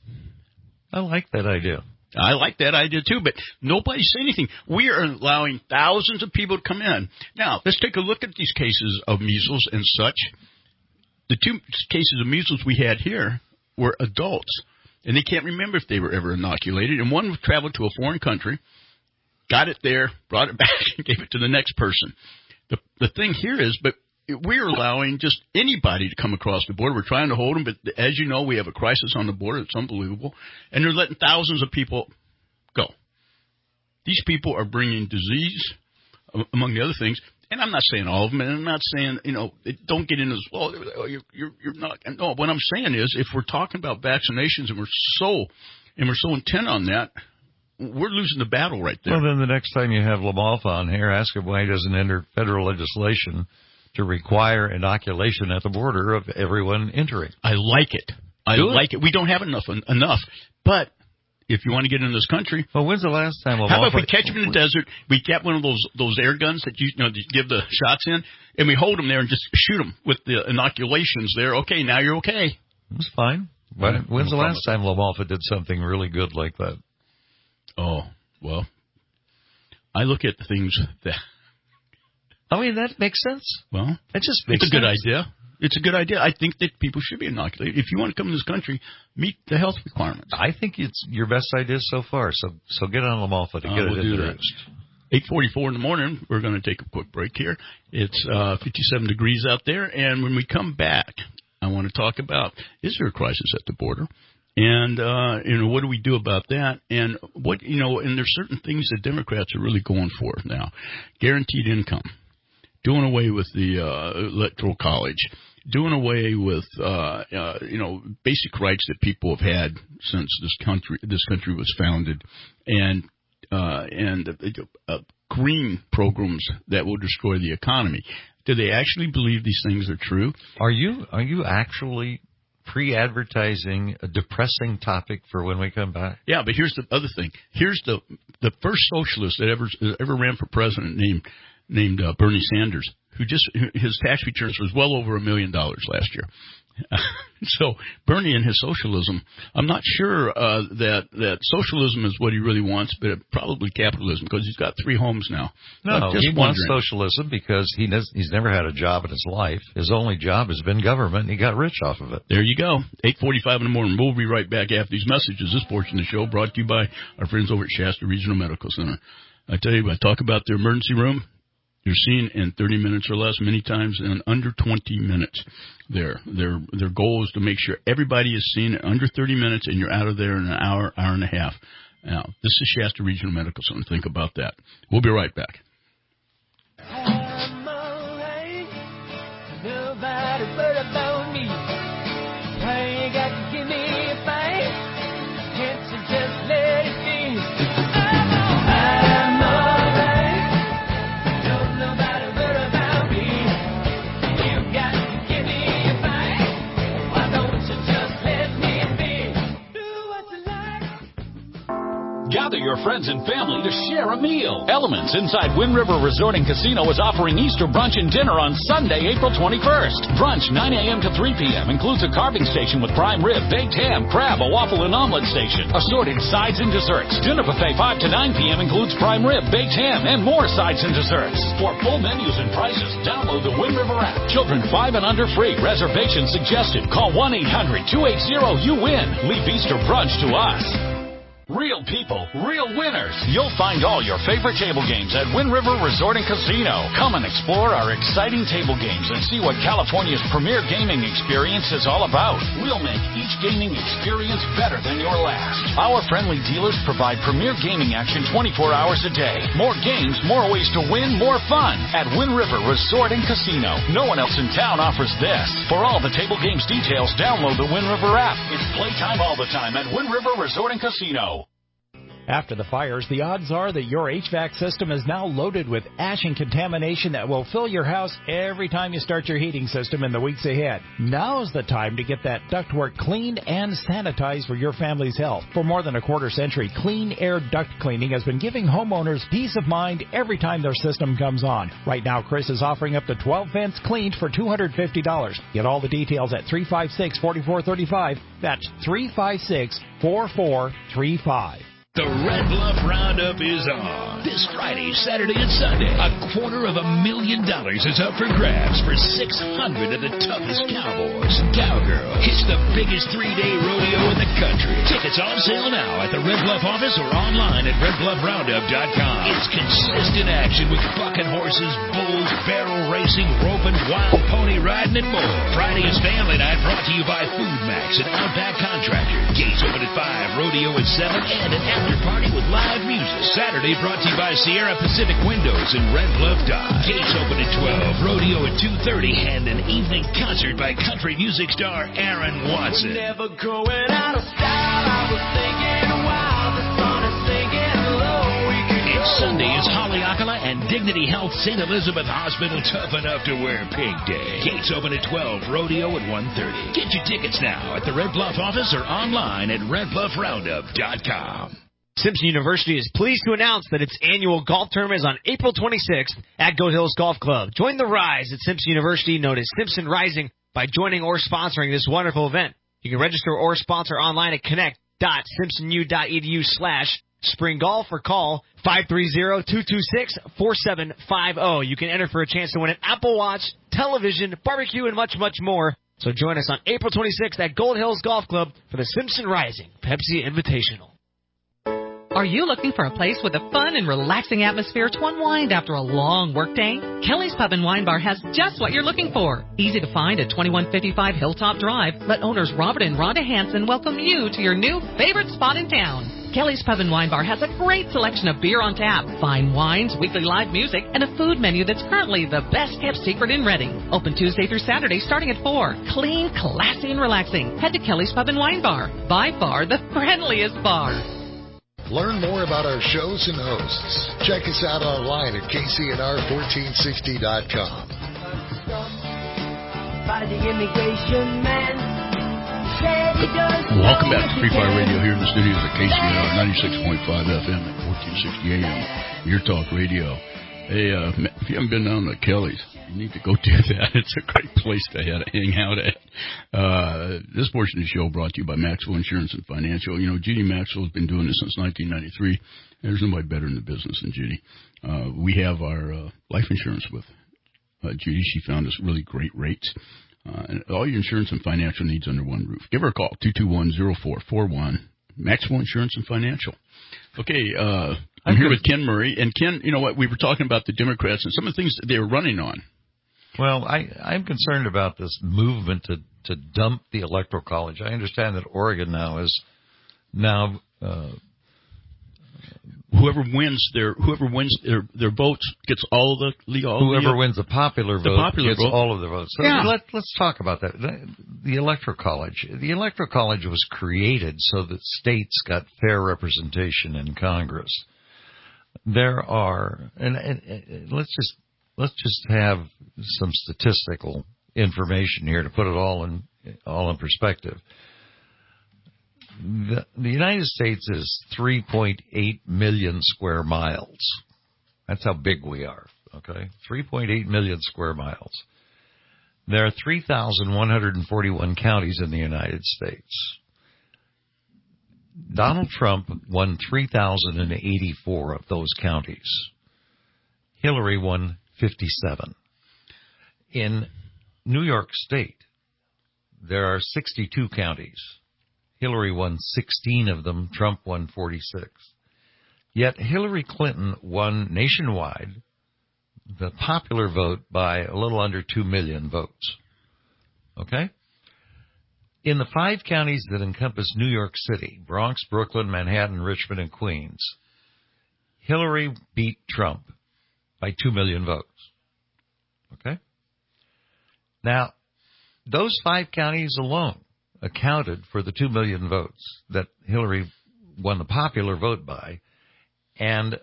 I like that idea. I like that idea, too, but nobody's saying anything. We are allowing thousands of people to come in. Now, let's take a look at these cases of measles and such. The two cases of measles we had here were adults, and they can't remember if they were ever inoculated. And one traveled to a foreign country, got it there, brought it back, and gave it to the next person. The thing here is, but we're allowing just anybody to come across the border. We're trying to hold them, but as you know, we have a crisis on the border. It's unbelievable. And they're letting thousands of people go. These people are bringing disease, among the other things. And I'm not saying all of them, and I'm not saying, don't get into this, you're not. No, what I'm saying is, if we're talking about vaccinations and we're so intent on that, we're losing the battle right there. Well, then the next time you have Lamalfa on here, ask him why he doesn't enter federal legislation to require inoculation at the border of everyone entering. I like it. Like it. We don't have enough. But if you want to get in this country, well, when's the last time? How about if we catch them in the desert? We get one of those air guns that you give the shots in, and we hold them there and just shoot them with the inoculations there. Okay, now you're okay. That's fine. When's the last time Lamalfa did something really good like that? Oh, well, I look at things that. I mean, that makes sense. Well, that just makes sense. It's a good idea. It's a good idea. I think that people should be inoculated. If you want to come to this country, meet the health requirements. I think it's your best idea so far. So get on LaMalfa to get it introduced. 8:44 in the morning. We're going to take a quick break here. It's 57 degrees out there, and when we come back, I want to talk about, is there a crisis at the border? And, what do we do about that? And and there's certain things that Democrats are really going for now. Guaranteed income, doing away with the electoral college, doing away with, basic rights that people have had since this country was founded, and green programs that will destroy the economy. Do they actually believe these things are true? Are you actually pre-advertising a depressing topic for when we come back? Yeah, but here's the other thing. Here's the first socialist that ever ran for president named Bernie Sanders, his tax returns was well over $1 million last year. So Bernie and his socialism, I'm not sure that socialism is what he really wants, but probably capitalism, because he's got 3 homes now. No, he wants socialism because he's never had a job in his life. His only job has been government, and he got rich off of it. There you go. 8:45 in the morning. We'll be right back after these messages. This portion of the show brought to you by our friends over at Shasta Regional Medical Center. I tell you, I talk about their emergency room. You're seen in 30 minutes or less, many times in under 20 minutes. Their goal is to make sure everybody is seen in under 30 minutes, and you're out of there in an hour and a half. Now, this is Shasta Regional Medical Center. Think about that. We'll be right back. I'm alright. Nobody but about me. Why you got to give me a fight? Can't you just let it be? I'm alright. Don't nobody but about me. You got to give me a fight. Why don't you just let me be? Do what you like. Gather your friends and family to share a meal. Elements inside Wind River Resort and Casino is offering Easter brunch and dinner on Sunday, April 21st. Brunch 9 a.m. to 3 p.m. includes a carving station with prime rib, baked ham, crab, a waffle and omelet station, assorted sides and desserts. Dinner buffet 5 to 9 p.m. includes prime rib, baked ham, and more sides and desserts. For full menus and prices, download the Wind River app. Children 5 and under free. Reservations suggested. Call 1-800-280-YOU-WIN. Leave Easter brunch to us. Real people, real winners. You'll find all your favorite table games at Wind River Resort and Casino. Come and explore our exciting table games and see what California's premier gaming experience is all about. We'll make each gaming experience better than your last. Our friendly dealers provide premier gaming action 24 hours a day. More games, more ways to win, more fun at Wind River Resort and Casino. No one else in town offers this. For all the table games details, download the Wind River app. It's playtime all the time at Wind River Resort and Casino. After the fires, the odds are that your HVAC system is now loaded with ash and contamination that will fill your house every time you start your heating system in the weeks ahead. Now's the time to get that ductwork cleaned and sanitized for your family's health. For more than a quarter century, Clean Air Duct Cleaning has been giving homeowners peace of mind every time their system comes on. Right now, Chris is offering up to 12 vents cleaned for $250. Get all the details at 356-4435. That's 356-4435. The Red Bluff Roundup is on. This Friday, Saturday, and Sunday, $250,000 is up for grabs for 600 of the toughest cowboys and cowgirls. It's the biggest 3-day rodeo in the country. Tickets on sale now at the Red Bluff office or online at redbluffroundup.com. It's consistent action with bucking horses, bulls, barrel racing, roping, wild pony riding, and more. Friday is family night brought to you by Food Max and Outback Contractor. Gates open at 5, rodeo at 7, and an after party with live music. Saturday brought to you by Sierra Pacific Windows and Red Bluff Dodge. Gates open at 12, rodeo at 2:30, and an evening concert by country music star Aaron Watson. Never going out of style. I was thinking, wow, the sun is sinking low. And Sunday is Haleakala and Dignity Health St. Elizabeth Hospital tough enough to wear pink day. Gates open at 12, rodeo at 1:30. Get your tickets now at the Red Bluff office or online at redbluffroundup.com. Simpson University is pleased to announce that its annual golf tournament is on April 26th at Goat Hills Golf Club. Join the rise at Simpson University, known as Simpson Rising, by joining or sponsoring this wonderful event. You can register or sponsor online at connect.simpsonu.edu/ Spring Golf, or call 530-226-4750. You can enter for a chance to win an Apple Watch, television, barbecue, and much, much more. So join us on April 26th at Gold Hills Golf Club for the Simpson Rising Pepsi Invitational. Are you looking for a place with a fun and relaxing atmosphere to unwind after a long workday? Kelly's Pub and Wine Bar has just what you're looking for. Easy to find at 2155 Hilltop Drive. Let owners Robert and Rhonda Hansen welcome you to your new favorite spot in town. Kelly's Pub and Wine Bar has a great selection of beer on tap, fine wines, weekly live music, and a food menu that's currently the best-kept secret in Reading. Open Tuesday through Saturday starting at 4. Clean, classy, and relaxing. Head to Kelly's Pub and Wine Bar. By far the friendliest bar. Learn more about our shows and hosts. Check us out online at KCNR1460.com. By the immigration man. Welcome back to Free Fire Radio here in the studios at KCNR 96.5 FM at 1460 AM. Your Talk Radio. Hey, if you haven't been down to Kelly's, you need to go do that. It's a great place to hang out at. This portion of the show brought to you by Maxwell Insurance and Financial. You know, Judy Maxwell has been doing this since 1993. There's nobody better in the business than Judy. We have our life insurance with Judy. She found us really great rates. And all your insurance and financial needs under one roof. Give her a call, 221-0441, Maxwell Insurance and Financial. Okay, I'm here with Ken Murray. And Ken, you know what, we were talking about the Democrats and some of the things that they were running on. Well, I'm concerned about this movement to dump the Electoral College. I understand that Oregon now is whoever wins their votes gets all of whoever wins the popular vote gets all of the votes. So let's talk about that. The Electoral College. The Electoral College was created so that states got fair representation in Congress. There are, and let's just have some statistical information here to put it all in perspective. The United States is 3.8 million square miles. That's how big we are, okay? 3.8 million square miles. There are 3,141 counties in the United States. Donald Trump won 3,084 of those counties. Hillary won 57. In New York State, there are 62 counties. Hillary won 16 of them. Trump won 46. Yet Hillary Clinton won nationwide the popular vote by a little under 2 million votes. Okay? In the 5 counties that encompass New York City, Bronx, Brooklyn, Manhattan, Richmond, and Queens, Hillary beat Trump by 2 million votes. Okay? Now, those 5 counties alone accounted for the 2 million votes that Hillary won the popular vote by, and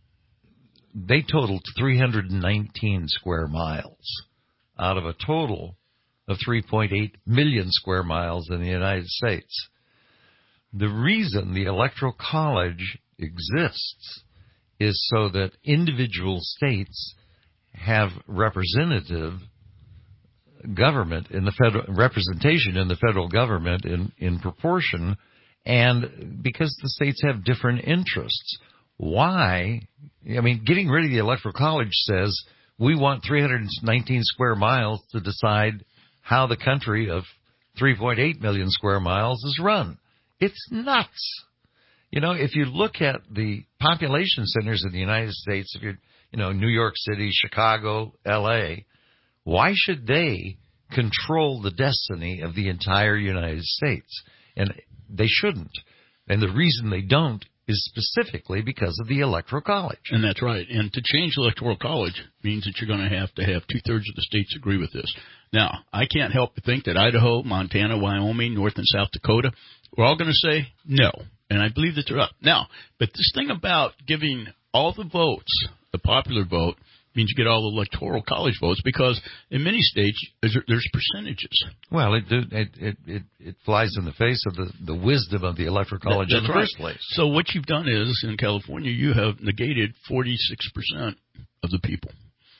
they totaled 319 square miles out of a total of 3.8 million square miles in the United States. The reason the Electoral College exists is so that individual states have representative government in the federal representation in the federal government in proportion, and because the states have different interests. Why? I mean, getting rid of the Electoral College says we want 319 square miles to decide how the country of 3.8 million square miles is run. It's nuts. You know, if you look at the population centers in the United States, if you're, New York City, Chicago, L.A., why should they control the destiny of the entire United States? And they shouldn't. And the reason they don't is specifically because of the Electoral College. And that's right. And to change the Electoral College means that you're going to have 2/3 of the states agree with this. Now, I can't help but think that Idaho, Montana, Wyoming, North and South Dakota, we're all going to say no. And I believe that they're up. Now, but this thing about giving all the votes, the popular vote, means you get all the Electoral College votes, because in many states there's percentages. Well, it flies in the face of the wisdom of the Electoral College in the first place. So what you've done is, in California, you have negated 46% of the people.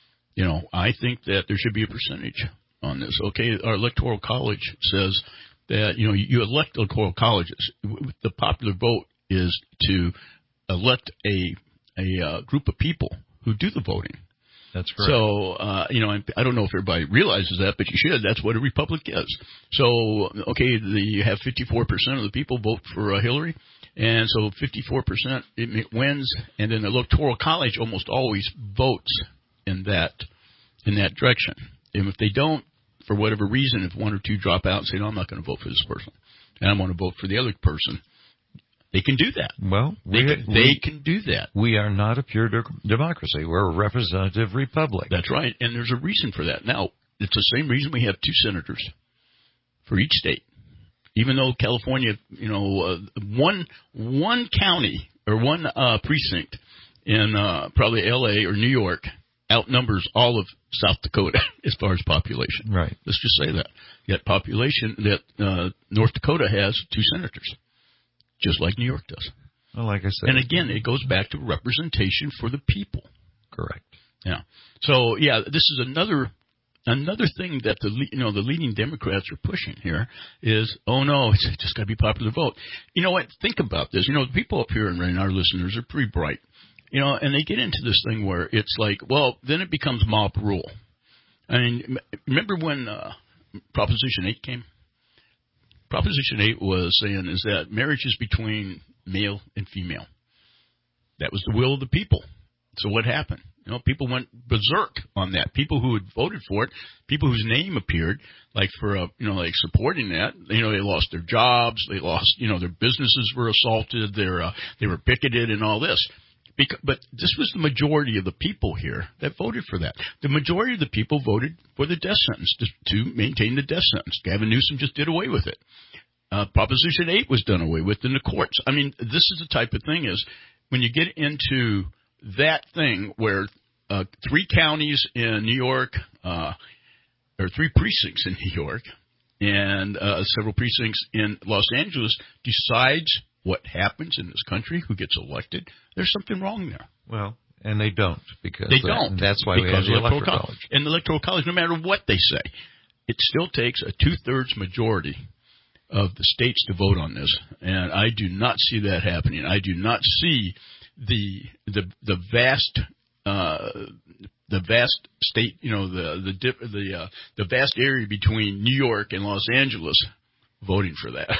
I think that there should be a percentage on this. Okay, our Electoral College says that, you elect electoral colleges. The popular vote is to elect a group of people who do the voting. That's correct. So, I don't know if everybody realizes that, but you should. That's what a republic is. So, okay, you have 54% of the people vote for Hillary, and so 54% it wins, and then the Electoral College almost always votes in that direction. And if they don't, for whatever reason, if one or two drop out and say, no, I'm not going to vote for this person, and I'm going to vote for the other person, they can do that. Well, they can do that. We are not a pure democracy. We're a representative republic. That's right, and there's a reason for that. Now, it's the same reason we have 2 senators for each state. Even though California, one county or one precinct in probably L.A. or New York outnumbers all of South Dakota as far as population. Right. Let's just say that. Yet population that North Dakota has 2 senators, just like New York does. Well, like I said. And again, it goes back to representation for the people. Correct. Yeah. So, this is another thing that the leading Democrats are pushing here is, oh no, it's just got to be popular vote. You know what? Think about this. The people up here and our listeners are pretty bright. And they get into this thing where it's like, well, then it becomes mob rule. I mean, remember when Proposition 8 came? Proposition 8 was saying is that marriage is between male and female. That was the will of the people. So what happened? People went berserk on that. People who had voted for it, people whose name appeared, like for like supporting that, they lost their jobs, they lost, their businesses were assaulted, they were picketed and all this. But this was the majority of the people here that voted for that. The majority of the people voted for the death sentence, to maintain the death sentence. Gavin Newsom just did away with it. Proposition 8 was done away with in the courts. I mean, this is the type of thing is when you get into that thing where 3 counties in New York, or 3 precincts in New York, and several precincts in Los Angeles decides what happens in this country, who gets elected, there's something wrong there. Well, and they don't, because they don't. That's why we have the Electoral College. And the Electoral College, no matter what they say, it still takes a 2/3 majority of the states to vote on this, and I do not see that happening. I do not see the vast state, the vast area between New York and Los Angeles voting for that.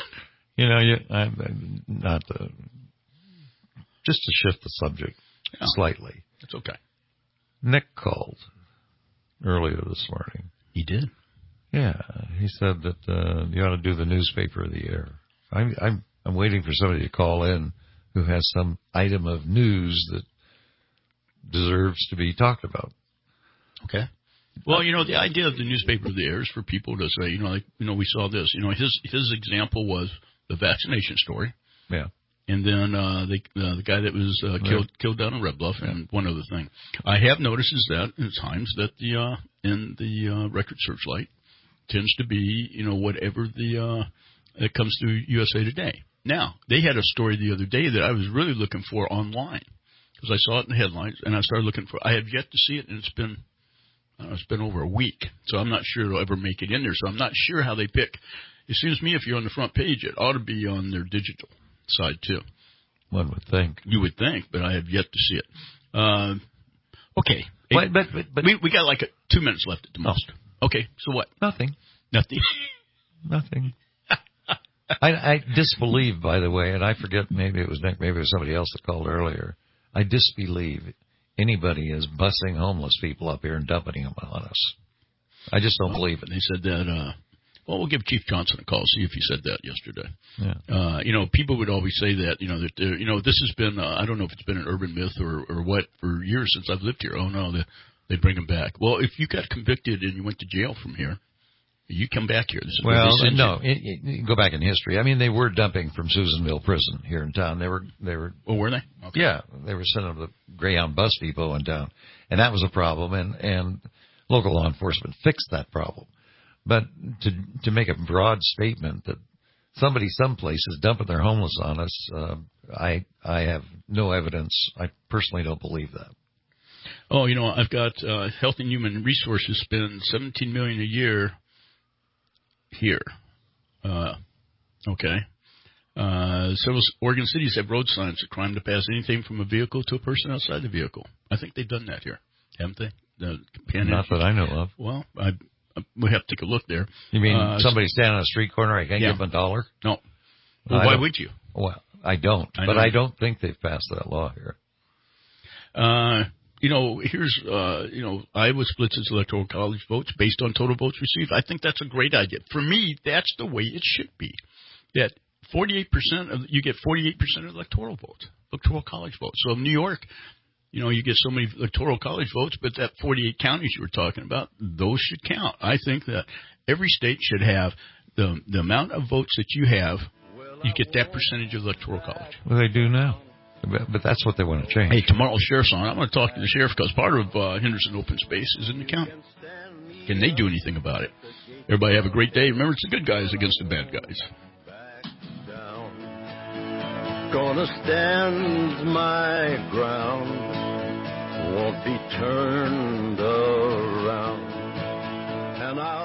Just to shift the subject slightly. That's okay. Nick called earlier this morning. He did? Yeah. He said that you ought to do the newspaper of the year. I'm waiting for somebody to call in who has some item of news that deserves to be talked about. Okay. Well, the idea of the newspaper of the year is for people to say, we saw this. His example was the vaccination story. Yeah. And then the guy that was killed down in Red Bluff, and one other thing. I have noticed is that at times that in the Record Searchlight tends to be, whatever that comes through USA Today. Now, they had a story the other day that I was really looking for online because I saw it in the headlines, and I started looking for. I have yet to see it, and it's been over a week, so I'm not sure it'll ever make it in there. So I'm not sure how they pick. It seems to me if you're on the front page, it ought to be on their digital side too. One would think. You would think, but I have yet to see it. Okay. But we got like 2 minutes left at the most. Oh. Okay, so what? Nothing. Nothing. I disbelieve, by the way, and I forget, maybe it was Nick, maybe it was somebody else that called earlier. I disbelieve anybody is busing homeless people up here and dumping them on us. I just don't believe it. They said that, we'll give Chief Johnson a call, see if he said that yesterday. Yeah. People would always say that, that, this has been, I don't know if it's been an urban myth or what, for years since I've lived here. Oh, no, they bring them back. Well, if you got convicted and you went to jail from here, you come back here. This is no, go back in history. I mean, they were dumping from Susanville Prison here in town. They were. Oh, were they? Okay. Yeah, they were sending the Greyhound bus depot in town, and that was a problem. And local law enforcement fixed that problem. But to make a broad statement that somebody someplace is dumping their homeless on us, I have no evidence. I personally don't believe that. Oh, I've got Health and Human Resources spend $17 million a year here. Okay. Several Oregon cities have road signs that crime to pass anything from a vehicle to a person outside the vehicle. I think they've done that here, haven't they? Not that I know of. Well, we have to take a look there. You mean somebody standing on a street corner, I can't give them $1? No. Well, why would you? Well, I don't. But I don't think they've passed that law here. Here's, Iowa splits its electoral college votes based on total votes received. I think that's a great idea. For me, that's the way it should be. That 48% you get 48% of electoral votes, electoral college votes. So in New York, you get so many electoral college votes, but that 48 counties you were talking about, those should count. I think that every state should have the amount of votes that you have, you get that percentage of electoral college. Well, they do now. But that's what they want to change. Hey, tomorrow Sheriff's on. I'm going to talk to the sheriff because part of Henderson Open Space is in the county. Can they do anything about it? Everybody have a great day. Remember, it's the good guys against the bad guys. Gonna stand my ground, won't be turned around, and I'll